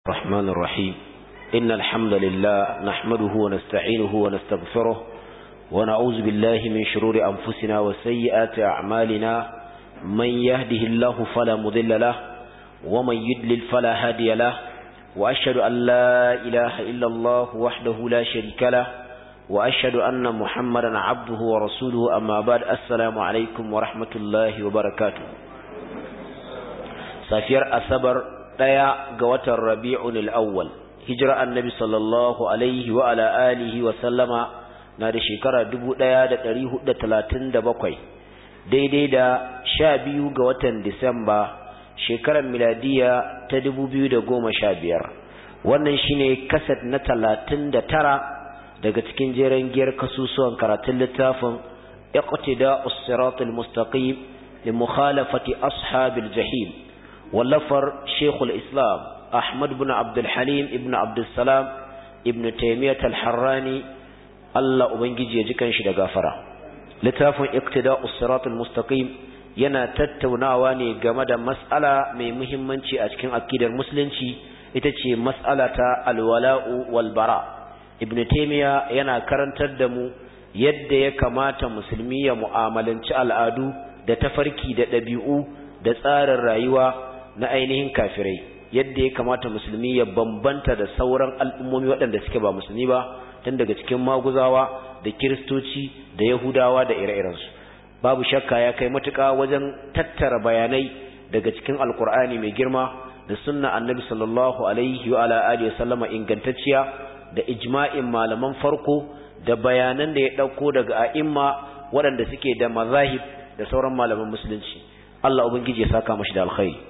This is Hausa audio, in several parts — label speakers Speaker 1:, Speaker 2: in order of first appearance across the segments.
Speaker 1: الرحمن الرحيم إن الحمد لله نحمده ونستعينه ونستغفره ونعوذ بالله من شرور أنفسنا وسيئات أعمالنا من يهده الله فلا مضل له ومن يضلل فلا هادي له وأشهد أن لا إله إلا الله وحده لا شريك له وأشهد أن محمدا عبده ورسوله أما بعد السلام عليكم ورحمة الله وبركاته سافر أصبر daya ga watan Rabi'ul Awwal hijira annabi sallallahu alaihi wa ala alihi wa sallama na da shekara 1437 daidai da 12 ga watan Disamba shekarar miladiya ta 2015 wannan shine kasad na 39 daga cikin jeren giyar kasusuwan karatun littafin Iqtida'us Siratal Mustaqim li mukhalafati ashabil jahim wallafar Sheikhul Islam Ahmad ibn Abdul Halim ibn Abdul Salam ibn Taymiyyah al-Harrani Allah ubangiji ya ji kanshi da gafara littafin Iqtida'us Siratal Mustaqim yana tattaunawa ne game da mas'ala mai muhimmanci a cikin akidar musulunci ita ce mas'ala ta al-wala'u wal bara ibn Taymiyyah yana karantar da mu yadda ya kamata musulmi ya mu'amalanci al'adu da tafarki da ɗabi'u da tsarin rayuwa na ainihin kafirai yadda ya kamata musulmi ya bambanta da sauran al'ummomi waɗanda suke ba musulmi ba tun daga cikin maguzawa da kiristoci da yahudawa da ire-irensu babu shakka ya kai matuƙa wajen tattara bayanai daga cikin alkur'ani mai girma da sunna annabi sallallahu alaihi wa ala alihi wasallama ingantacciya da ijma'in malaman farko da bayanan da ya ɗauko daga a'imma waɗanda suke da mazahib da sauran malaman musulunci Allah ubangiji ya saka mashi da alkhairi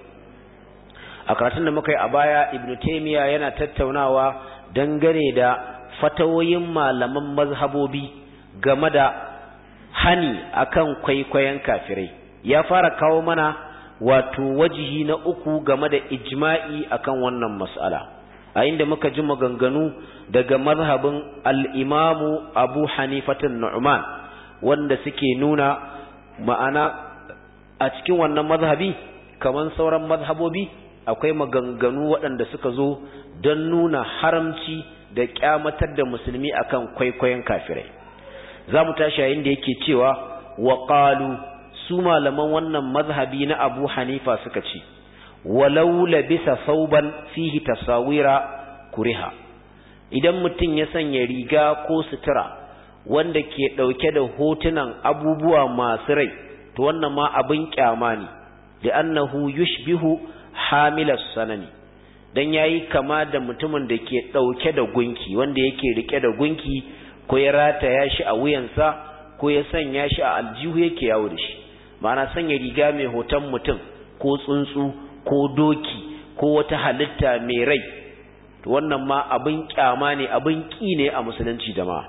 Speaker 1: a karatun da muka yi a baya Ibn Taymiyyah yana tattaunawa dangane da fatawoyin malaman mazhabobi game da hani akan kwaikwayon kafirai ya fara kawo mana wato wajihi na uku game da ijma'i akan wannan mas'ala a inda muka ji maganganu daga mazhabin al-Imam Abu Hanifa an-Nu'man wanda suke nuna ma'ana a cikin wannan mazhabi kaman sauran mazhabobi akwai maganganu waɗanda suka zo don nuna haramci da kyamatar da musulmi akan kwaikwayon kafirai za mu tashi yayin da yake cewa wa qalu su malaman wannan mazhabi na Abu Hanifa suka ce walau labisa thawban fihi tasawira kuriha idan mutum ya sanya riga ko sutura wanda ke dauke da hotunan abubuwa masu rai to wannan ma abin kyama ne da annahu yushbihu hamilas sanani dan yayi kama da mutumin da ke dauke da gunki wanda yake rike da gunki ko ya rataya shi a wuyansa ko ya sanya shi a aljihu yake yawo da shi ma'ana sanya riga mai hoton mutum ko tsuntsu ko doki ko wata halitta mai rai to wannan ma abin kyama ne abin ki ne a musulunci jama'a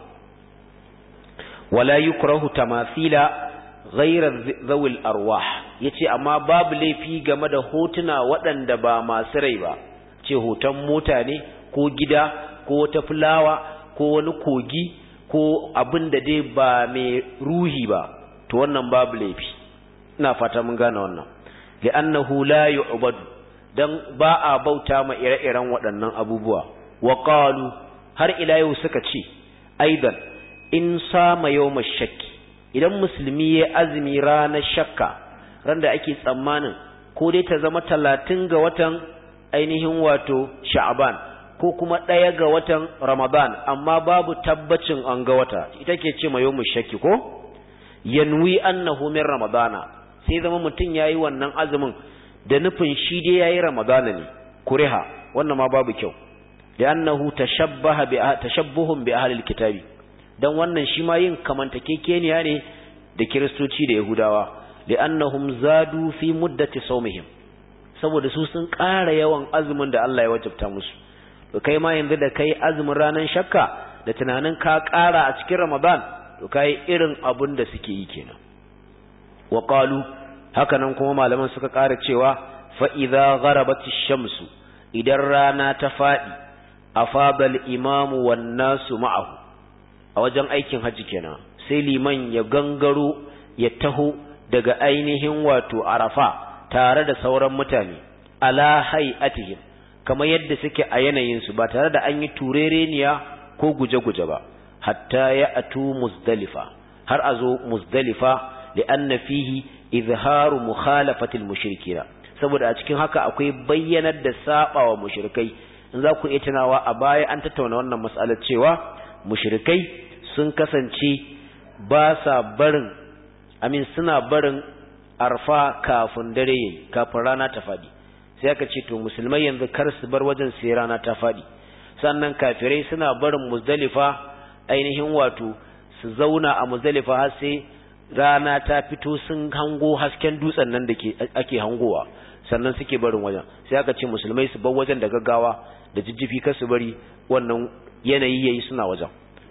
Speaker 1: wala yukrahu tamathila ghairar zawil arwah yace amma babu laifi game da hotuna waɗanda ba masu rai ba ce hoton mota ne ko gida ko wata fulawa ko wani kogi ko abin da dai ba mai ruhi ba to wannan babu laifi ina fata mun gane wannan li'annahu la yu'badu dan ba a bauta ma ire-iren waɗannan abubuwa wa qalu har ila yau suka ce aidan in sama yawmash shakki idan musulmi ya azumi ranar shakka ran da ake tsammanin ko dai ta zama 30 ga watan ainihin wato sha'ban ko kuma 1 ga watan ramadan amma babu tabbacin an ga wata ita ke ce mai yawmu shakki ko yanwi annahu min ramadana sai zama mutun yayi wannan azumin da nufin shi dai yayi ramadana ne kuriha wannan ma babu kyau li'annahu tashabbuhun bi ahli alkitabi dan wannan shi ma yin kamantakekeniya ne da kiristoci da yahudawa li'annahum zadu fi muddati sawmihim saboda su sun ƙara yawan azumin da Allah ya wajabta musu to kai ma yanzu da kai azumin ranan shakka da tunanin ka ƙara a cikin Ramadan to kai irin abun da suke yi kenan wa qalu hakanan kuma malaman suka ƙara cewa fa idza gharabatish shamsu idan rana ta fadi afadal imamu wan nasu ma'ahu a wajen aikin haji kenan sai liman ya gangaro ya taho daga ainihin wato Arafa tare da sauran mutane ala hay'atihim kamar yadda suke a yanayin su ba tare da an yi turereniya ko guje-guje ba hatta ya atu muzdalifa har azo muzdalifa li'anna fihi izharu mukhalafatil mushrikina saboda a cikin haka akwai bayyanar da sabawa mushrikai in za ku iya tunawa a baya an tattauna wannan mas'alar cewa mushrikai sun kasance ba sa barin suna barin arfa kafin dare yayi kafin rana ta fadi sai aka ce to musulmai yanzu kar su bar wajen sai rana ta fadi sannan kafirai suna barin muzdalifa ainihin wato su zauna a muzdalifa har sai rana ta fito sun hango hasken dutsen nan da ake hangowa sannan suke barin wajen sai aka ce musulmai su bar wajen da gaggawa da jijjifi kar su bari wannan yanayi yayi suna wajen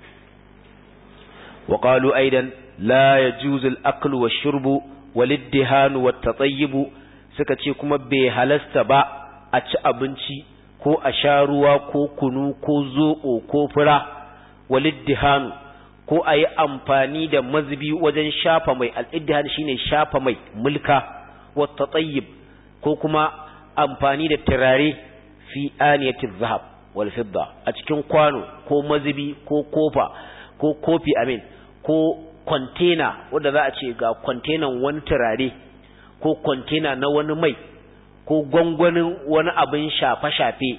Speaker 1: wa qalu aidan la yajuzu al-aklu wash-shurbu wal-iddihanu wat-tatayyib suka ce kuma bai halasta ba a ci abinci ko a sha ruwa ko kunu ko zoɓo ko fura wal-iddihanu ko a yi amfani da mazubi wajen shafa mai al-iddihan shine shafa mai mulka wat-tatayyib ko kuma amfani da turare fi aniyati zahab wal fidda a cikin kwano ko mazubi ko kofa ko kofi ko container wanda za a ce ga container wani turare ko container na wani mai ko gwangwanin wani abin shafe-shafe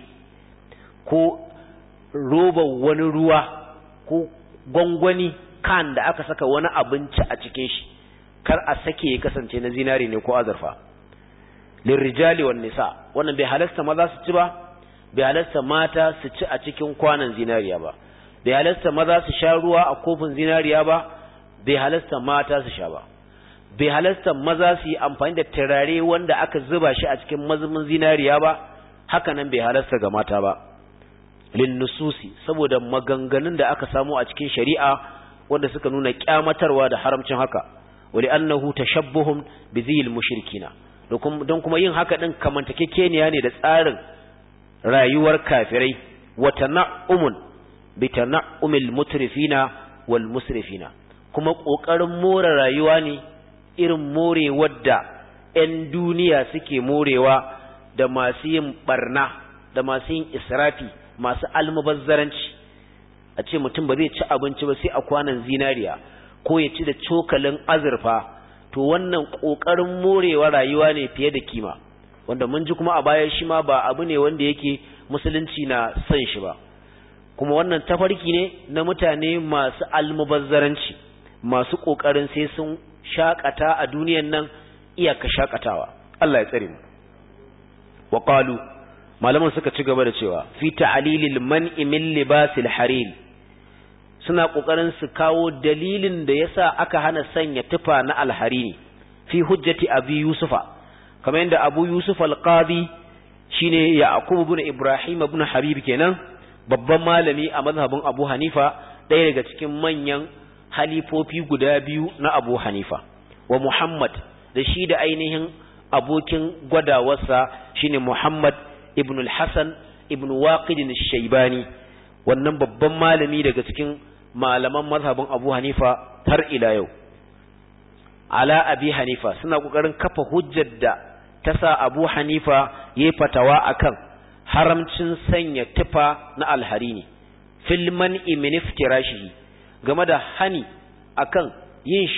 Speaker 1: ko roba wani ruwa ko gwangwani kan da aka saka wani abinci a cikin shi kar a sake ya kasance na zinari ne ko azurfa lirrijali wan nisa wannan bai halasta maza su ci ba bai halasta mata su ci a cikin kwanan zinariya ba bai halasta maza su sha ruwa a kofin zinariya ba bai halasta mata su sha ba bai halasta maza su yi amfani da turare wanda aka zuba shi a cikin mazubin zinariya ba haka nan bai halasta ga mata ba lin nususi saboda maganganun da aka samu a cikin shari'a wanda suka nuna kyamatarwa da haramcin haka wali annahu tashabbuhum bi zil mushrikina don kuma yin haka din kamantakekeniya ne da tsarin rayuwar kafirai wa tana'umun bi tana'umil mutrifina wal musrifina kuma kokarin more rayuwa ne irin morewar da 'yan duniya suke morewa da masu yin barna da masu yin israfi masu almubazzaranci a ce mutum ba zai ci abinci ba sai a kwanan zinariya ko ya ci da cokalin azurfa to wannan kokarin morewa rayuwa ne fiye da kima wanda mun ji kuma a baya shi ma ba abu ne wanda yake musulunci na son shi ba kuma wannan tafarki ne na mutane masu almubazzaranci masu kokarin sai sun shakata a duniyan nan iyaka shakatawa Allah ya tsare mu wa qalu malaman suka ci gaba da cewa fi ta'lilil man'i min libasil harir suna kokarin su kawo dalilin da yasa aka hana sanya tufa na alharini fi hujjati abi yusufa kamar yadda abu yusuf al-qadi shine yaqub ibn ibrahim ibn habib kenan babban malami a mazhabin abu hanifa ɗaya daga cikin manyan halifofi guda biyu na abu hanifa wa muhammad da shi da ainihin abokin gwadawarsa shine muhammad ibn al-hasan ibn waqid al-shaybani wannan babban malami daga cikin malaman mazhabin abu hanifa har ila yau ala abi hanifa suna kokarin kafa hujjar da ta sa abu hanifa yayi fatawa akan haramcin sanya tufa na alharini fil man'i min iftirashihi game da hani akan yin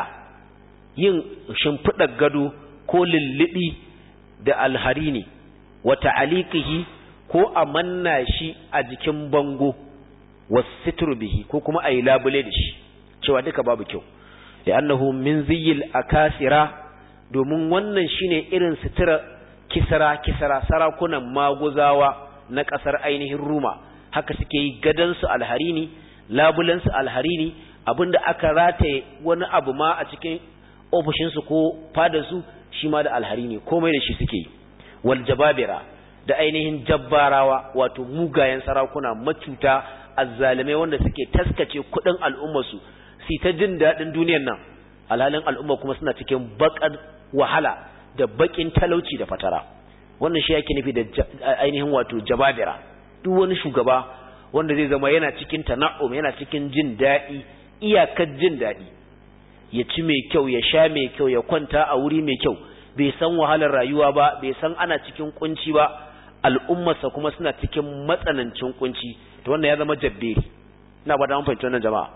Speaker 1: shimfida gado ko lullubi da alharini wa ta'aliqihi ko a manna shi a jikin bango wasitru bihi ko kuma ayi labule da shi cewa duka babu kyau li'annahu min ziyil akasira domin wannan shine irin sutura kisra sarakunan maguzawa na kasar ainihin Roma haka suke yi gadan su alharini labulan su alharini abinda aka rataye wani abu ma a cikin ofishin su ko fadar su shi ma da alharini komai da shi suke yi wal jababira da ainihin jabbarawa wato mugayen sarakuna macuta azzalimai wanda suke taskace kudin al'ummar su ta jin dadin duniyar nan alhalin al'umma kuma suna cikin bakar wahala da bakin talauci da fatara wannan shi yake nufi da ainihin wato jababira duk wani shugaba wanda zai zama yana cikin tana'um yana cikin jin dadi iyakar jin dadi ya ci mai kyau ya sha mai kyau ya kwanta a wuri mai kyau bai san wahalar rayuwa ba bai san ana cikin kunci ba al'ummarsa kuma suna cikin matsanancin kunci to wannan ya zama jabberi. ina ba da mun fahimci wannan jama'a.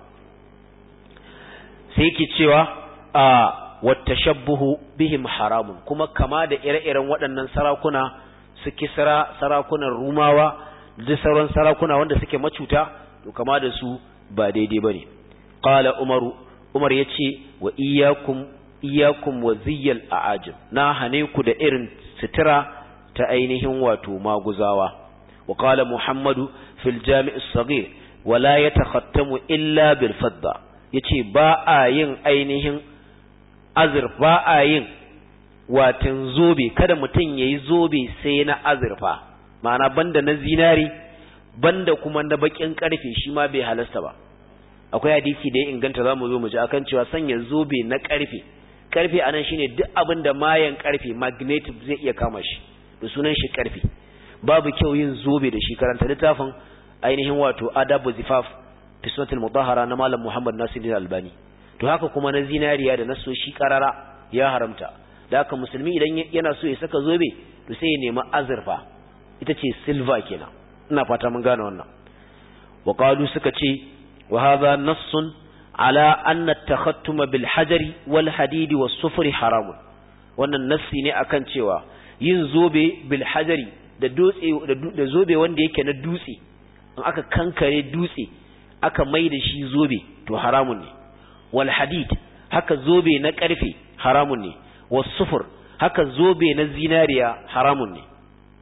Speaker 1: sai yake cewa wattashabbuhu bihim haramun, kuma kama da ire-iren waɗannan sarakuna su Kisra, sarakunan Rumawa da sauran sarakuna wanda suke macuta, to kama da su ba daidai bane. qala Umar yace wa iyyakum wa ziyyal a'ajib, na hane ku da irin sitira ta ainihin wato maguzawa. wa qala Muhammadu fil jami' as-saghir wa la yatakhattamu illa bil fadda, yace ba a yin ainihin azurfa, a yin watan zobe, kada mutum yayi zobe sai na azurfa, ma'ana banda na zinari banda kuma na bakin karfe, shi ma bai halasta ba. akwai hadisi da ya inganta zamu zo mu ji akan cewa sanya zobe na karfe anan shine duk abin da mayan karfe magnetic zai iya kama shi, da sunan shi karfe. babu kyau yin zobe da shi. Karanta littafin ainihin wato adabu zifaf fi sunnatul mutahhara na malam Muhammad Nasiruddin Albani. to haka kuma na zinariya da na soshi karara ya haramta. da haka musulmi idan yana so ya saka zobe to sai ya nemi azurfa, ita ce silver kenan. ina fata mun gane wannan. wa qalu suka ce wa hadha nassun ala anna at-takhattuma bil hajari wal hadidi was sufri haramun. wannan nassi ne akan cewa yin zobe bil hajari da dutse da zobe wanda yake na dutse, in aka kankare dutse aka mai da shi zobe to haramun ne. wal hadid haka zobe na karfe haramun ne. was sufur haka zobe na zinariya haramun ne.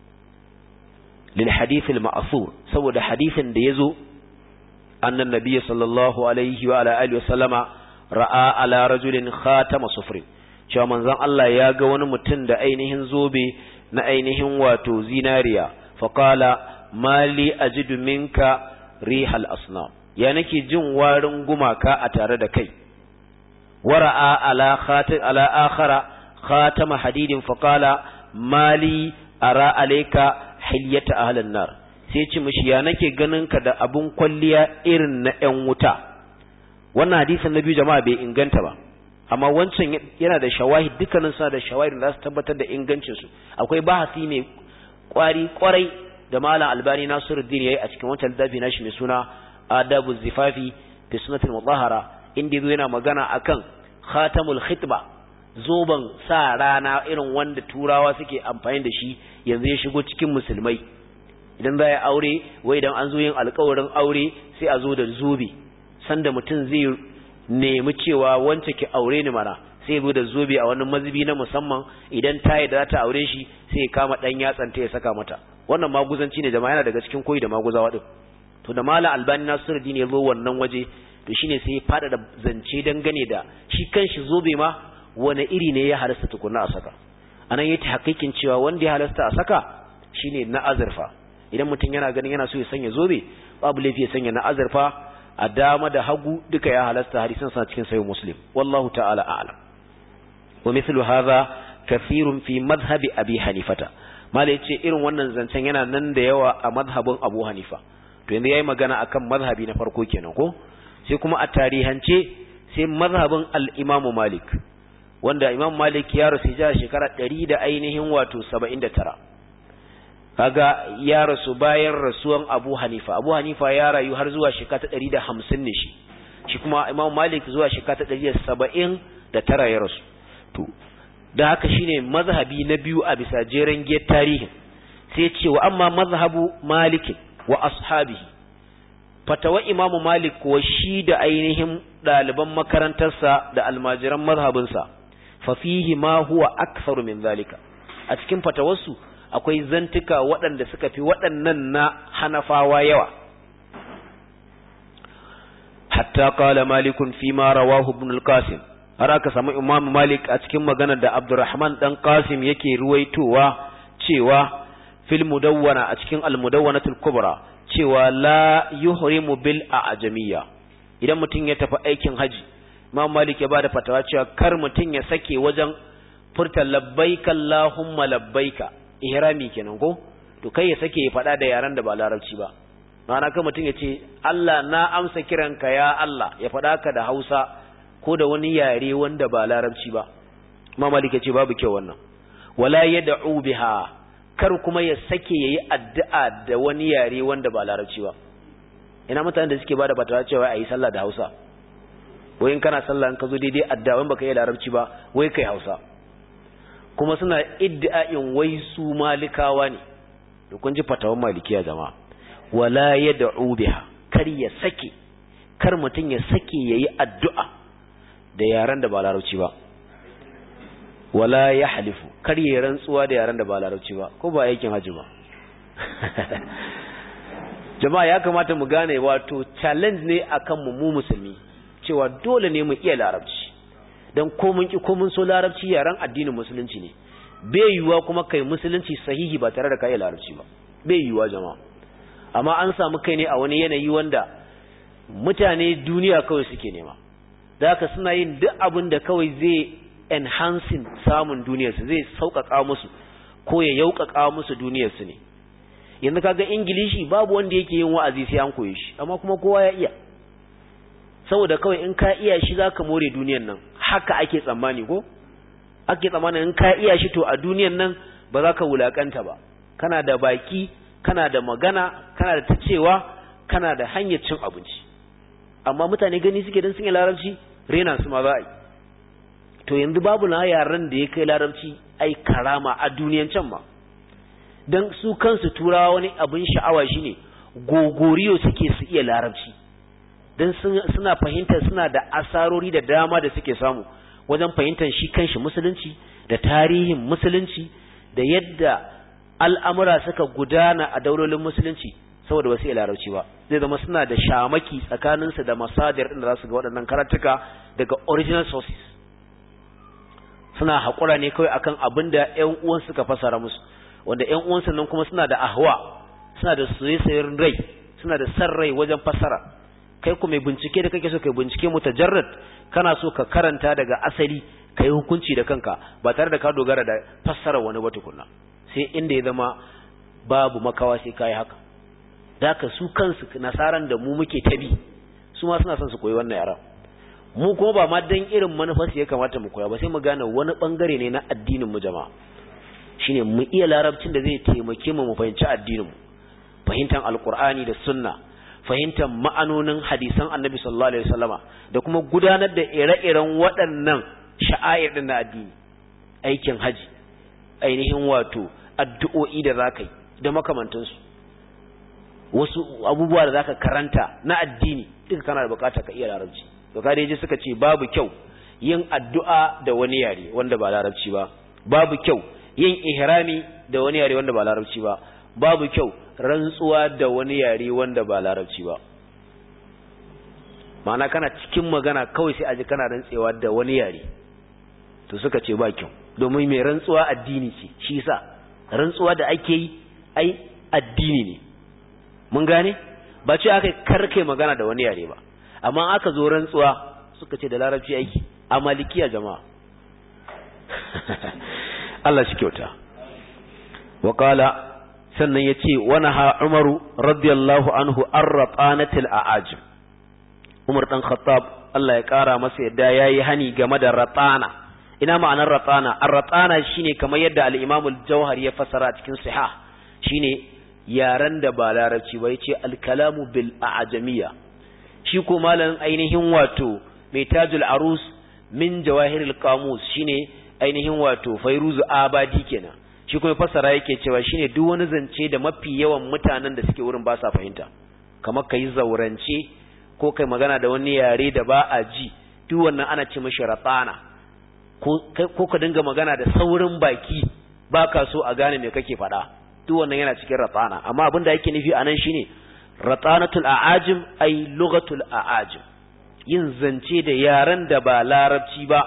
Speaker 1: lil hadith al ma'thur, saboda hadithin da yazo annan nabiy sallallahu alaihi wa ala alihi wa sallama ra'a ala rajulin khatama sufrin, cewa manzon Allah ya ga wani mutum da ainihin zobe na ainihin wato zinariya. faqala mali ajidu minka rihal asnam, ya nake jin warin gumaka a tare da kai. wara'a ala akhara khatama hadidin faqala mali ara alayka hilyata ahlan nar, sai ce mishi ya nake ganin ka da abun kwalliya irin na ƴan wuta. wannan hadisin na biyu jama'a bai inganta ba, amma wancan yana da shawahid, dukkanin suna da shawahid da su tabbatar da ingancin su. akwai bahasi mai kwarai da malam Albani Nasiruddin yayi a cikin wancan littafi nashi mai suna Adabu Zifafi fi Sunnatul Mutahhara, inda yana magana akan khatamul khitba, zoban sa rana irin wanda turawa suke amfani da shi yanzu ya shigo cikin musulmai. idan za ya aure, wai idan an zo yin alƙawarin aure sai a zo da zobe, sanda mutum zai nemi cewa wance ki aure ni mana, sai zo da zobe a wani mazubi na musamman. idan ta yi da ta aure shi sai ya kama dan yatsanta ya saka mata. wannan maguzanci ne jama'a, yana daga cikin koyi da maguzawa din. to da malam Albani Nasiruddin ya zo wannan waje, to shine sai ya fada da zance dangane da shi kanshi zobe ma wani iri ne ya halasta tukunna a saka. anan yayi hakikin cewa wanda ya halasta a saka shine na azurfa. idan mutum yana ganin yana so ya sanya zobe, babu laifi ya sanya na azurfa a dama da hagu, duka ya halasta. hadisan sa cikin sahih Muslim, wallahu ta'ala a'lam. wa mithlu hadha kathirun fi madhhabi Abi Hanifata, mala yace irin wannan zancen yana nan da yawa a madhhabin Abu Hanifa. to yanzu yayi magana akan madhhabi na farko kenan ko. sai kuma a tarihance sai madhhabin al-Imam Malik, wanda Imam Malik ya rasu shekara 100 da ainihin wato 79. kaga ya rasu bayan rasuwan Abu Hanifa. Abu Hanifa ya rayu har zuwa shekara 150 ne shi kuma Imam Malik zuwa shekara 179 ya rasu. to da haka shine mazhabi na biyu a bisa jeren giyar tarihin. sai ce wa amma mazhabu Malik wa ashabihi, fatawa Imam Malik ko shi da ainihin daliban makarantarsa da almajiran mazhabinsa, fa fihi ma huwa aktharu min zalika. a cikin fatawarsu akwai zantuka waɗanda suka fi waɗannan na Hanafawa yawa. hatta qala Malikun fi ma rawahu Ibn al-Qasim, har aka samu Imam Malik a cikin maganar da Abdurrahman dan Qasim yake ruwaitowa cewa fil mudawwana, a cikin al-mudawwanatul kubra, cewa la yuhrimu bil a'jamiyya. idan mutum ya tafi aikin haji, Imam Malik ya bada fatawa cewa kar mutum ya sake wajen furta labbaika Allahumma labbaika, ihrami kenan ko, to kai ya sake ya fada da yaran da ba larabci ba. ma'ana kan mutum ya ce Allah na amsa kiranka ya Allah, ya fada ka da Hausa ko da wani yare wanda ba larabci ba. Imam Malik ya ce babu kyau wannan. wala yad'u biha, kar kuma ya sake yayi addu'a da wani yare wanda ba larabci ba. Ina mutanen da suke bada fatawa cewa ayi sallah da Hausa, wai in kana sallah in ka zo daidai addu'a wanda baka yi larabci ba wai kai Hausa, kuma suna iddia'in wai su malikawa ne. to kun ji fatawan malikiya jama'a. Wala yad'u biha, kar mutun ya sake yayi addu'a da yaran da ba larabci ba. Wala yahlifu, kar yayi rantsuwa da yaran da ba larabci ba, ko ba aikin haji ba. Jama'a ya kamata mu gane wato challenge ne akan mu musulmi cewa dole ne mu iya larabci, dan ko mun ki ko mun so larabci yaran addinin musulunci ne. Bai yiwuwa kuma kai musulunci sahihi ba tare da kai larabci ba, bai yiwuwa jama'a. Amma an samu kai ne a wani yanayi wanda mutane duniya kawai suke nema, da haka suna yin duk abin da kawai zai enhancing samun duniyarsu, zai sauƙaƙa musu ko ya yauƙaƙa musu duniyarsu ne. Yanzu kaga Ingilishi babu wanda yake yin wa'azi sai an koyi shi, amma kuma kowa ya iya, saboda kawai in ka iya shi zaka more duniyar nan. Haka ake tsammani ko ake tsammanin in ka iya shi to a duniyar nan ba za ka wulakanta ba, kana da baki, kana da magana, kana da tacewa, kana da hanyar cin abinci. Amma mutane gani suke dan sun yi larabci rena su ma za a yi. To yanzu babu na yaran da ya kai larabci ai karama a duniyan can ma, dan su kansu turawa wani abin sha'awa shine gogoriyo suke su iya larabci, dan suna fahimtar suna da asarori da dama da suke samu wajen fahimtar shi kanshi musulunci da tarihin musulunci da yadda al'amura suka gudana a daulolin musulunci, saboda wasu larabci ba. Zai zama suna da shamaki tsakaninsu da masadir ɗin da za su ga waɗannan karatuka daga original sources. Suna haƙura ne kawai akan abin da ‘yan uwan suka fasara musu, wanda ‘yan uwansu nan kuma suna da ahwa, suna da soyayyen rai, suna da san rai wajen fasara. Kai kuma mai bincike da kake so kai bincike mutajarrad, kana so ka karanta daga asali kai hukunci da kanka ba tare da ka dogara da fassara wani ba tukunna, sai inda ya zama babu makawa sai kai haka. Daka su kansu nasaran da mu muke tabi, su ma suna son su koyi wannan yaran. Mu kuma ba ma dan irin manufarsu ya kamata mu koya ba, sai mu gane wani bangare ne na addinin mu jama'a, shine mu iya larabcin da zai taimake mu fahimci addinin mu, fahimtar alqur'ani da sunna, fahimtar ma'anonin hadisan annabi sallallahu alaihi wasallama, da kuma gudanar da ire-iren waɗannan sha'air din na addini, aikin haji, ainihin wato addu'o'i da zakai da makamantansu, wasu abubuwa da zaka karanta na addini duka kana da bukata ka iya larabci. To ka dai suka ce babu kyau yin addu'a da wani yare wanda ba larabci ba, babu kyau yin ihrami da wani yare wanda ba larabci ba, babu kyau rantsuwa da wani yare wanda ba larabci ba. Ma'ana kana cikin magana kawai sai aji kana rantsewa da wani yare, to suka ce ba kyau, domin mai rantsuwa addini ce, shi yasa rantsuwa da ake yi ai addini ne. Mun gane? Ba ce aka karkai magana da wani yare ba, amma aka zo rantsuwa suka ce da larabci aiki a malikiya jama'a. Allah shi kyauta. Wa qala, sannan yace wa naha Umaru radiyallahu anhu ar-ratanatil a'ajim. Umar dan Khattab Allah ya kara masa yadda yayi hani game da ratana. Ina ma'anar ratana? Ar-ratana shine kamar yadda al-Imam al-Jauhari ya fassara a cikin Sihah, shine yaran da ba larabci ba, yace al-kalamu bil a'jamiyya. Shi ko malamin ainihin wato mai Tajul Arus min Jawahiril Qamus shine ainihin wato Fairuzu Abadi kenan. Shi kuma fassara yake cewa shine duk wani zance da mafi yawan mutanen da suke wurin ba sa fahimta, kamar kai zaurance ko kai magana da wani yare da ba a ji, duk wannan ana ce mishi ratana. Ko ka dinga magana da saurin baki baka so a gane me kake faɗa, duk wannan yana cikin ratana. Amma abin da yake nufi anan shine ratanatul a'ajim ay lughatul a'ajim, yin zance da yaran da ba larabci ba.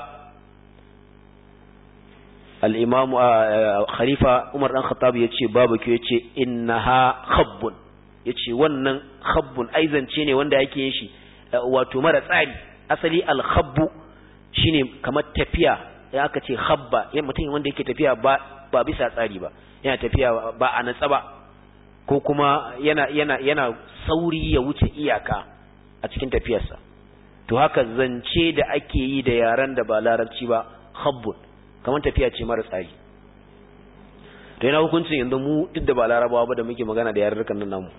Speaker 1: al-imam khalifa Umar dan Khattab yace babu ke yace innaha khabbun, yace wannan khabbun ai zance ne wanda yake yin shi wato mara tsari. Asali al-khabbu shine kamar tafiya, ya aka ce khabba yan mutum wanda yake tafiya ba bisa tsari ba, yana tafiya ba a natsa ba, ko kuma yana sauri ya wuce iyaka a cikin tafiyarsa. To haka zance da ake yi da yaran da ba larabci ba khabbun, kamar tafiya ce mara tsari. to yana hukuncin yanzu mu duk da ba larabawa ba da muke magana da yarurrukan nan namu,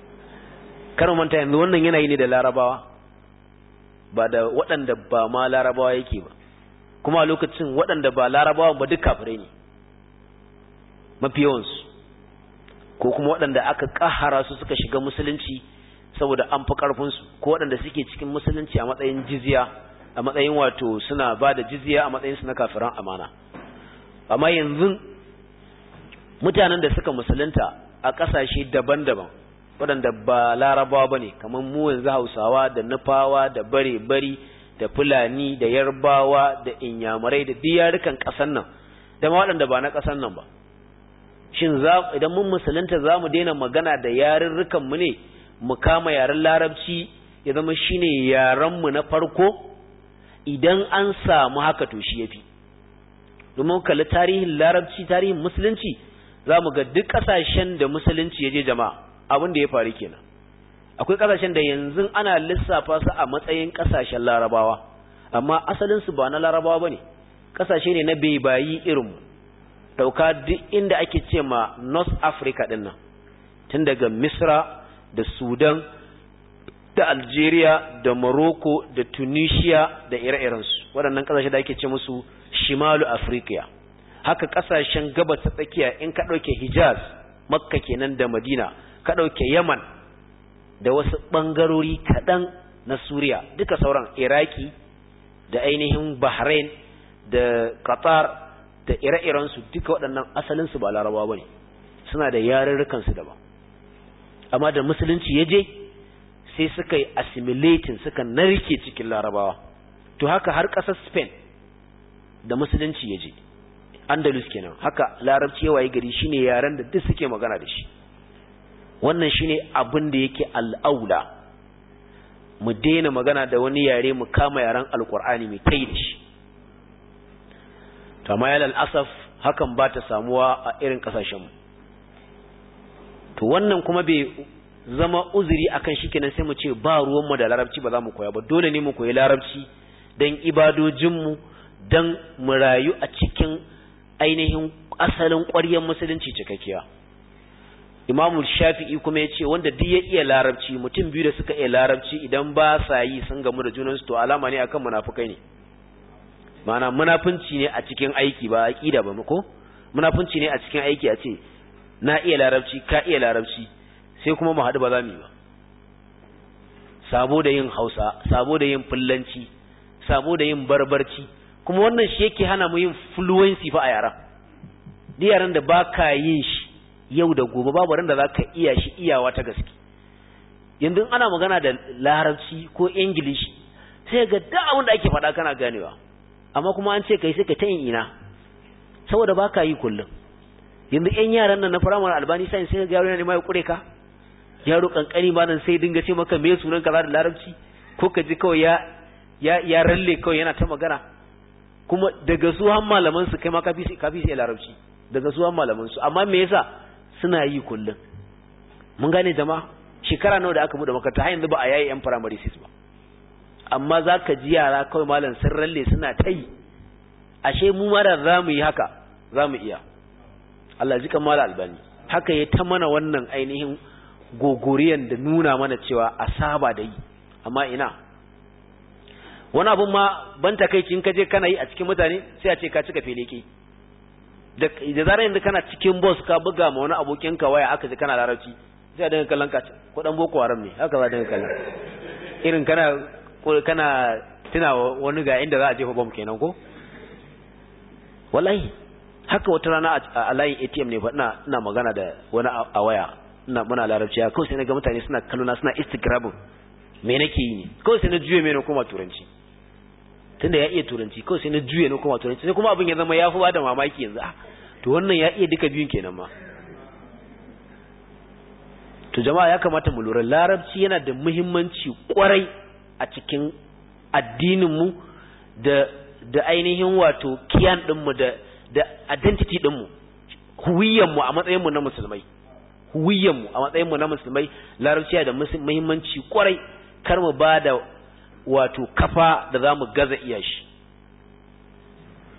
Speaker 1: kar manta yanzu wannan yanayi ne da larabawa ba da waɗanda ba ma larabawa yake ba, kuma a lokacin waɗanda ba larabawa ba duk kafirai ne mafi yawansu, ko kuma waɗanda aka kahara su suka shiga musulunci saboda an fi ƙarfinsu, ko waɗanda suke cikin musulunci a matsayin jizya, a matsayin wato suna ba da jizya a matsayin su na kafiran amana. Amma yanzu mutanen da suka musulunta a ƙasashe daban-daban waɗanda ba larabawa ba ne, kamar mu yanzu hausawa da nufawa da bare-bari da fulani da yarbawa da inyamurai da diyarukan ƙasan nan da ma waɗanda ba na ƙasan nan ba, shin idan mun musulunta za mu daina magana da yarurrukanmu ne mu kama yaren larabci ya zama shine yarenmu na farko? Idan an samu haka to shi yafi, domin kalli tarihin larabci, tarihin musulunci, za mu ga duk ƙasashen da musulunci ya je jama'a abin da ya faru kenan. Akwai ƙasashen da yanzu ana lissafa su a matsayin ƙasashen larabawa, amma asalinsu ba na larabawa ba ne, ƙasashe ne na bebayi irinmu. Ɗauka duk inda ake ce ma North Africa ɗin nan, tun daga Misra da Sudan da Algeria da Morocco da Tunisia da ire-irensu, waɗannan ƙasashe da ake ce musu Shimalu Afrika. Haka ƙasashen gabas ta tsakiya in ka ɗauke Hijaz, Makka kenan da Madina, ka ɗauke Yaman da wasu ɓangarori kaɗan na Suriya, duka sauran Iraki da ainihin Bahrain da Qatar da ire-irensu, duka waɗannan asalinsu ba larabawa ba ne, suna da yarurrukansu daban. Amma da musulunci ya je sai suka yi assimilating, suka narke cikin larabawa. To haka har ƙasar Spain da musulunci ya je, Andalus kenan, haka larabci ya waye gari shine yaren da duk suke magana da shi. Wannan shine abin da yake al'aula, mu daina magana da wani yare mu kama yaren alkur'ani mai tai da shi. To amma yalal asaf hakan ba ta samuwa a irin kasashenmu. To wannan kuma bai zama uzuri akan shi kenan sai mu ce ba ruwanmu da larabci ba za mu koya ba, dole ne mu koyi larabci don ibadojinmu, don mu rayu a cikin ainihin asalin ƙwaryar musulunci cikakkiya. Imamu Shafi'i kuma ya ce wanda duk ya iya larabci, mutum biyu da suka iya larabci idan ba sa yi sun gamu da junansu to alama ne akan munafukai ne. Ma'ana munafunci ne a cikin aiki ba aqida ba ko munafunci ne a cikin aiki, a ce na iya larabci ka iya larabci sai kuma mu haɗu ba za mu yi ba, sabo da yin Hausa, sabo da yin Fullanci, sabo da yin Barbarci, kuma wannan shi yake hana mu yin fluency fa a yaran. Duk yaran da baka yin shi yau da gobe babu ran da zaka iya shi iyawa ta gaske. Yanzu ana magana da larabci ko English sai ga duk abin da ake faɗa kana ganewa, amma kuma an ce kai sai ka ta yin ina saboda baka yi kullum. Yanzu ƴan yaran nan na firamare Albani sai ga yaro ne mai kure ka, yaro kankani ma nan sai dinga ce maka me sunan kaza da larabci, ko ka ji kawai ya ralle kawai yana ta magana, kuma daga su han malaman su kai ma kafi sai larabci daga su han malaman su, amma me yasa suna yi kullum. Mun gane jama'a, shekara nawa da aka bude makaranta har yanzu ba a yayi ƴan firamare 6 ba, amma zaka ji yara kawai malam sun ralle suna ta yi. Ashe mu ma da zamu yi haka zamu iya. Allah ji kamar Albani haka ya ta mana wannan ainihin gogoriyan da nuna mana cewa a saba da yi, amma ina. Wani abun ma ban takeicin kaje kana yi a cikin mutane sai a ce ka cika feleke. Da zarar yanzu kana cikin boss ka buga ma wani abokin ka waya aka ji kana larabci sai a dinga kallon ka ko dan boko haram ne, haka za a dinga kallon. Irin kana tuna wani ga inda za a jefa bomb kenan ko? Wallahi haka wata rana a layin ATM ne fa ina magana da wani a waya, muna larabci ya kawai sai na ga mutane suna kallona suna instagramin me nake yi ne, kawai sai na juye me na koma turanci, tunda ya iya turanci kawai sai na juye na koma turanci, sai kuma abin ya zama ya fi bada mamaki yanzu. To wannan ya iya duka biyun kenan ma. To jama'a ya kamata mu lura larabci yana da muhimmanci kwarai a cikin addininmu da ainihin wato kiyan ɗinmu da identity ɗinmu, huwiyanmu a matsayinmu na musulmai. Huwiyanmu a matsayinmu na musulmai, larabci yana da muhimmanci kwarai, kar mu ba da wato kafa da za mu gaza iya shi.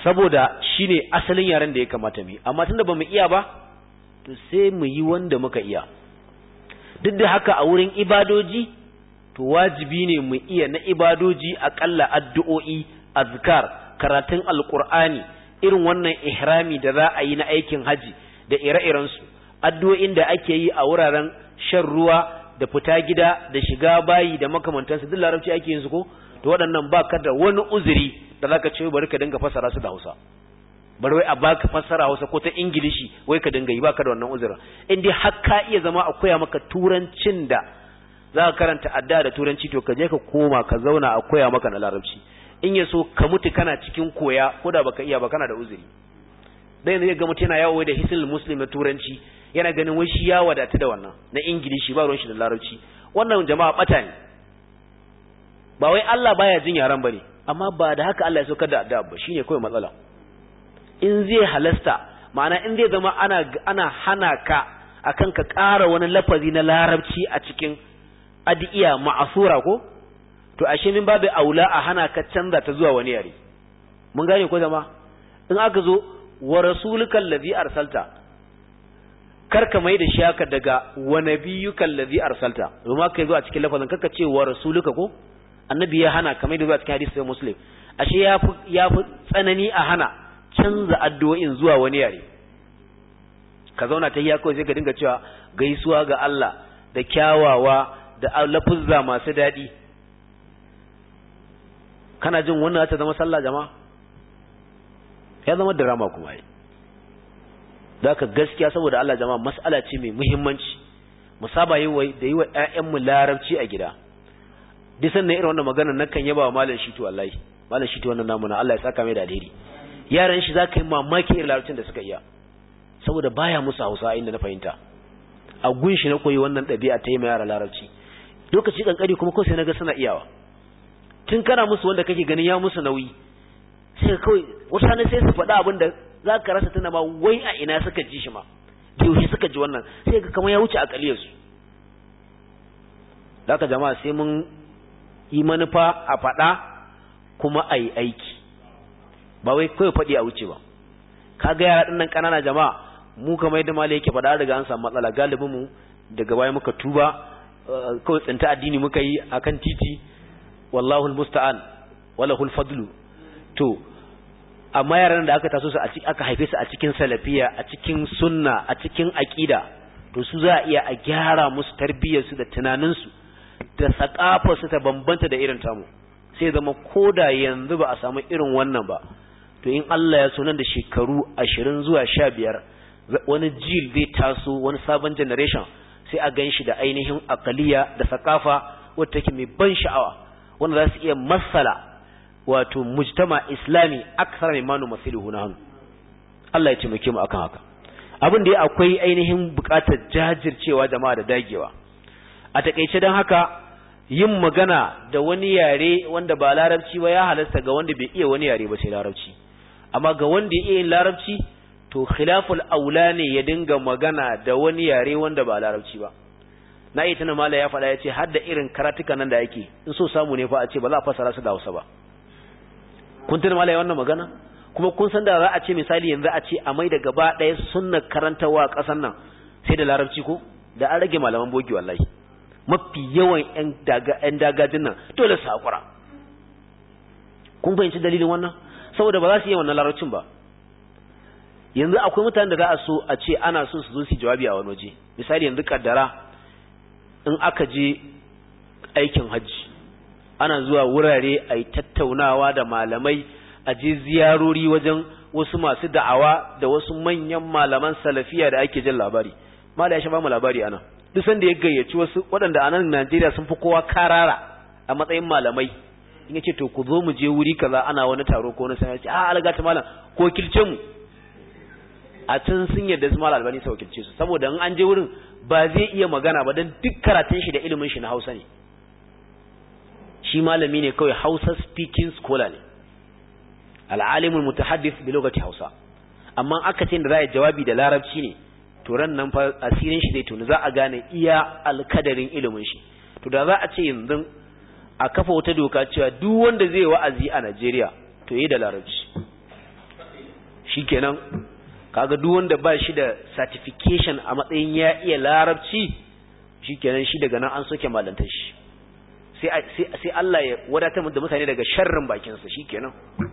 Speaker 1: saboda shine asalin yaren da ya kamata mu, amma tunda bamu iya ba to sai mu yi wanda muka iya. Duk da haka a wurin ibadoji to wajibi ne mu iya na ibadoji, akalla addu'o'i, azkar, karatun alqur'ani, irin wannan ihrami da za a yi na aikin haji da ire-iren su, addu'o'in da ake yi a wuraren shan ruwa da fita gida da shiga bayi da makamantansu, duk larabci ake yin su ko? To waɗannan baka da wani uzuri da zaka ce bari ka dinga fassara su da Hausa, bari wai a baka fassara Hausa ko ta Ingilishi wai ka dinga yi, baka da wannan uzurin. In dai har ka iya zama a koya maka turancin da za ka karanta adda da turanci, to ka je ka koma ka zauna a koya maka na larabci. In ya so ka mutu kana cikin koya, ko da baka iya ba kana da uzuri. Dan yanzu ga mutum yana yawo da Hisnul Muslim na turanci, yana ganin wai shi ya wadata da wannan na Ingilishi, ba ruwan shi da larabci. Wannan jama'a bata ne, ba wai Allah baya jin yaran bane, amma ba da haka Allah ya saukar da addu'a ba, shine kawai matsala. In zai halasta, ma'ana in zai zama ana hana ka akan ka ƙara wani lafazi na larabci a cikin adiya ma'asura ko, to ashe min babu aula a hana ka canza ta zuwa wani yare. Mun gane ko jama'a? In aka zo wa rasulukal ladhi arsalta, karka mai da shaka daga wa nabiyyukal ladhi arsalta, domin kai zo a cikin lafazin karka ce wa rasuluka ko, annabi ya hana kamar da zuwa cikin hadisi sai Muslim. Ashe yafi tsanani a hana canza addu'o'in zuwa wani yare. Ka zauna ta hiya kawai sai ka dinga cewa gaisuwa ga Allah da kyawawa da lafuzza masu daɗi. Kana jin wannan ta zama sallah jama'a? Ya zama drama kuma ai. Zaka gaskiya saboda Allah jama'a, mas'ala ce mai muhimmanci. Mu saba yi da yi wa ƴaƴanmu larabci a gida. Duk sannan irin wannan magana nakan yaba wa malam Shitu wallahi. Malam Shitu wannan namu na Allah ya saka mai da alheri. Yaran shi zaka yi mamaki irin larabcin da suka iya. Saboda baya musu Hausa inda na fahimta. A gun shi na koyi wannan ɗabi'a ta yi ma yara larabci. Lokaci kankari kuma ko sai naga suna iyawa. Tun kana musu wanda kake ganin ya musu nauyi, sai kawai wata ne sai su faɗa abin da za ka rasa tana ma wai a ina suka ji shi ma, da yaushe suka ji wannan, sai ga kamar ya wuce a kaliyarsu. Da haka jama'a sai mun yi manufa a faɗa kuma a yi aiki, ba wai kawai faɗi a wuce ba. Ka ga yara ɗin nan ƙanana jama'a, mu kamar yadda malai yake faɗa daga an samu matsala, galibin mu daga baya muka tuba, kawai tsinta addini muka yi akan titi, wallahu almusta'an walahul fadlu. To amma yaran da aka taso su aka haife su a cikin salafiya, a cikin sunna, a cikin aqida, to su za a iya a gyara musu tarbiyyar su da tunanin su da sakafar su ta bambanta da irin tamu. Sai zama koda yanzu ba a samu irin wannan ba, to in Allah ya so nan da shekaru 20 zuwa 15 wani jil zai taso, wani sabon generation, sai a ganshi da ainihin aqaliya da sakafa wacce take mai ban sha'awa, wanda za su iya masala wato mujtama islami aksar mai manu masiluhu na hannu. Allah ya taimake mu akan haka. Abin da akwai ainihin bukatar jajircewa jama'a da dagewa. A takeice dan haka yin magana da wani yare wanda ba larabci ba ya halasta ga wanda bai iya wani yare ba sai larabci. Amma ga wanda ya iya yin larabci to khilaful aula ne ya dinga magana da wani yare wanda ba larabci ba. Na yi tana mala ya faɗa ya ce har da irin karatuka nan da yake in so samu ne fa a ce ba za a fasara su da Hausa ba. Kun tuna mala ya wannan magana? Kuma kun san da za a ce misali yanzu a ce a mai da gaba ɗaya sunnar karantawa a ƙasar nan sai da larabci ko da an rage malaman bogi wallahi. Mafi yawan ƴan dagajin nan dole su haƙura. Kun fahimci dalilin wannan? Saboda ba za su yi wannan larabcin ba. Yanzu akwai mutanen da za a so a ce ana so su zo su jawabi a wani waje. Misali yanzu kaddara in aka je aikin hajji ana zuwa wurare a yi tattaunawa da malamai, a je ziyarori wajen wasu masu da'awa da wasu manyan malaman salafiya da ake jin labari. Mala ya shi ba mu labari ana duk sanda ya gayyaci wasu waɗanda a nan Najeriya sun fi kowa karara a matsayin malamai, in yace to ku zo mu je wuri kaza ana wani taro ko na sanar ce a alga ta malam ko kilce mu a can sun yarda su malam Albani sau kilce su, saboda in an je wurin ba zai iya magana ba don duk karatun shi da ilimin shi na Hausa ne. Shi malami ne kawai Hausa speaking scholar ne, al'alimul mutahaddith bi lugati Hausa. Amma aka ce da za a jawabi da larabci ne, to ran nan fa asirin shi zai tuni, za a gane iya alkadarin ilimin shi. To da za a ce yanzu a kafa wata doka cewa duk wanda zai wa'azi a Najeriya to yi da larabci, shikenan kaga duk wanda ba shi da certification a matsayin ya iya larabci shikenan shi daga nan an soke malantar shi sai Allah ya wadatar da mutane daga sharrin bakin sa shikenan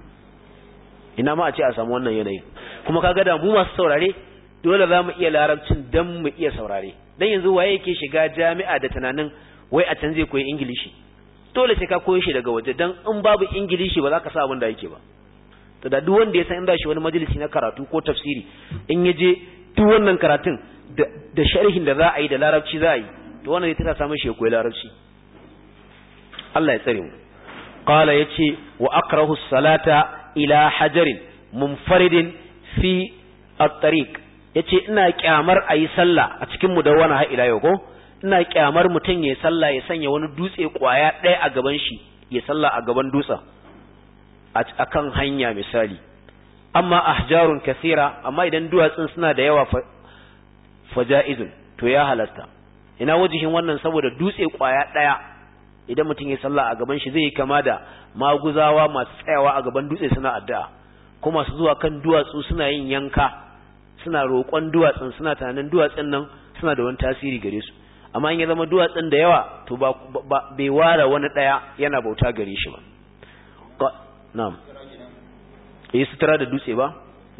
Speaker 1: ina ma a ce a samu wannan yanayi kuma kaga da mu masu saurare dole za mu iya larabcin dan mu iya saurare dan yanzu waye yake shiga jami'a da tunanin wai a can zai koyi ingilishi dole sai ka koyi shi daga waje dan in babu ingilishi ba za ka sa abin da yake ba to da duk wanda ya san inda shi wani majalisi na karatu ko tafsiri in yaje duk wannan karatun da sharhin da za a yi da larabci za a yi to wannan zai ta samu shi ya koyi larabci Allah ya tsare mu qala yace wa akrahu salata ila hajarin munfaridin fi at-tariq yace ina kyamar ayi sallah a cikin mudawwana har ila yau ko ina kyamar mutun yayin sallah ya sanya wani dutse kwaya ɗaya a gaban shi ya sallah a gaban dutsen akan hanya misali amma ahjarun kaseera amma idan duwatsun suna da yawa fajaizun to ya halasta ina wajihin wannan saboda dutse kwaya ɗaya idan mutum ya sallah a gaban shi zai yi kama da maguzawa masu tsayawa a gaban dutse suna addu'a ko masu zuwa kan duwatsu suna yin yanka suna roƙon duwatsun suna tunanin duwatsun nan suna da wani tasiri gare su amma in ya zama duwatsun da yawa to ba bai ware wani ɗaya yana bauta gare shi ba na'am sutura da dutse ba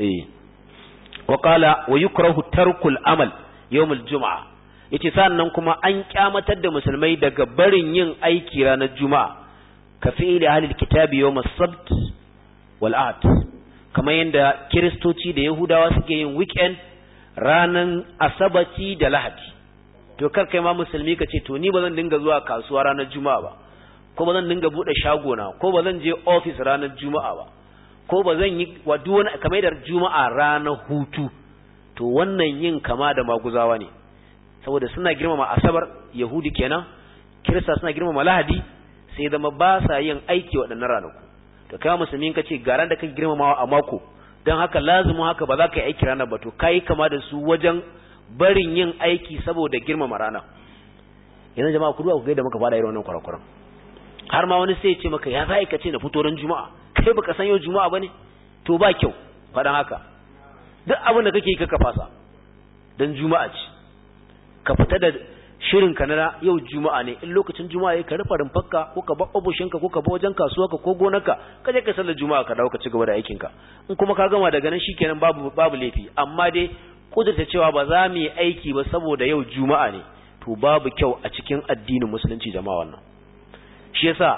Speaker 1: wa qala wa yukrahu tarkul amal yawm al-jum'a yace sannan kuma an kyamatar da musulmai daga barin yin aiki ranar juma'a ka fi'ili ahlul kitabi yawm as-sabt wal ahad kamar yanda kristoci da yahudawa suke yin weekend ranan asabati da lahadi to kar kai ma musulmi ka ce to ni bazan dinga zuwa kasuwa ranar juma'a ba ko bazan dinga bude shagona ko bazan je office ranar juma'a ba ko bazan yi wa duk wani kamar da juma'a ranar hutu to wannan yin kama da maguzawa ne saboda suna girmama asabar yahudi kenan kirista suna girmama lahadi sai zama ba sa yin aiki waɗannan ranaku to kai musulmin kace garan da kake girmamawa a mako dan haka lazimin haka ba za ka yi aiki ranar ba to kai kama da su wajen barin yin aiki saboda girmama rana yanzu jama'a ku duba ku ga da muka fara irin wannan kwarakwaran har ma wani sai ya ce maka ya za ka ce na fito ran juma'a kai baka san yau juma'a bane to ba kyau fadan haka duk abin da kake yi ka fasa dan juma'a ce ka fita da shirin ka na yau juma'a ne in lokacin juma'a ya ka rufa rumfarka ko ka ba obushinka ko ka ba wajen kasuwarka ko gonarka ka je ka sallar juma'a ka dawo ka ci gaba da aikin ka in kuma ka gama daga nan shikenan babu laifi amma dai kudurta cewa ba za mu yi aiki ba saboda yau juma'a ne to babu kyau a cikin addinin musulunci jama'a wannan shi yasa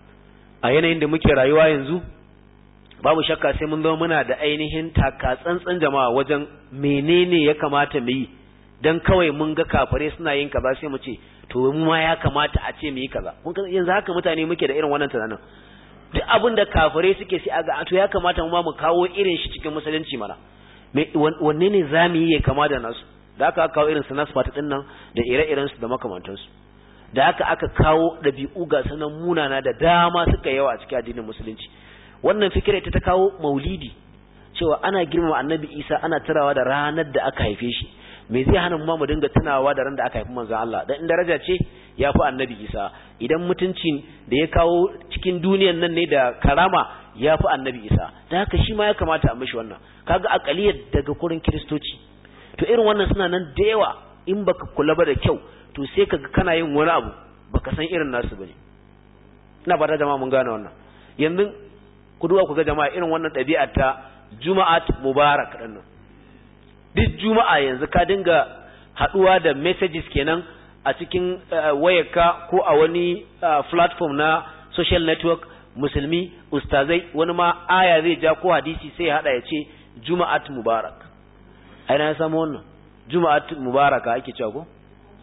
Speaker 1: a yanayin da muke rayuwa yanzu babu shakka sai mun zama muna da ainihin taka tsantsan jama'a wajen menene ya kamata mu yi dan kawai mun ga kafare suna yin kaza sai mu ce to mu ma ya kamata a ce mu yi kaza kun yanzu haka mutane muke da irin wannan tunanin duk abin da kafare suke sai aga to ya kamata mu ma mu kawo irin shi cikin musulunci mana wanne ne zamu yi ya kama da nasu da aka kawo irin su nasu fata dinnan da ire-iren su da makamantansu da aka kawo dabi'u ga sanan munana da dama suka yawa a cikin addinin musulunci wannan fikira ita ta kawo maulidi cewa ana girmama annabi Isa ana tarawa da ranar da aka haife shi me zai hana mu dinga tunawa da ran da aka haifi manzon Allah dan in daraja ce yafi annabi Isa idan mutuncin da ya kawo cikin duniyar nan ne da karama yafi annabi Isa dan haka shi ma ya kamata a mishi wannan kaga akaliyar daga kurin kristoci to irin wannan suna nan da yawa in baka kula ba da kyau to sai kaga kana yin wani abu baka san irin nasu bane ina ba da jama'a mun gane wannan yanzu ku duba ku ga jama'a irin wannan ɗabi'a ta Juma'at Mubarak din nan duk juma'a yanzu ka dinga haduwa da messages kenan a cikin wayarka ko a wani platform na social network musulmi ustazai wani ma aya zai ja ko hadisi sai ya hada ya ce Juma'at Mubarak aina ya samu wannan Juma'at Mubaraka ake cewa ko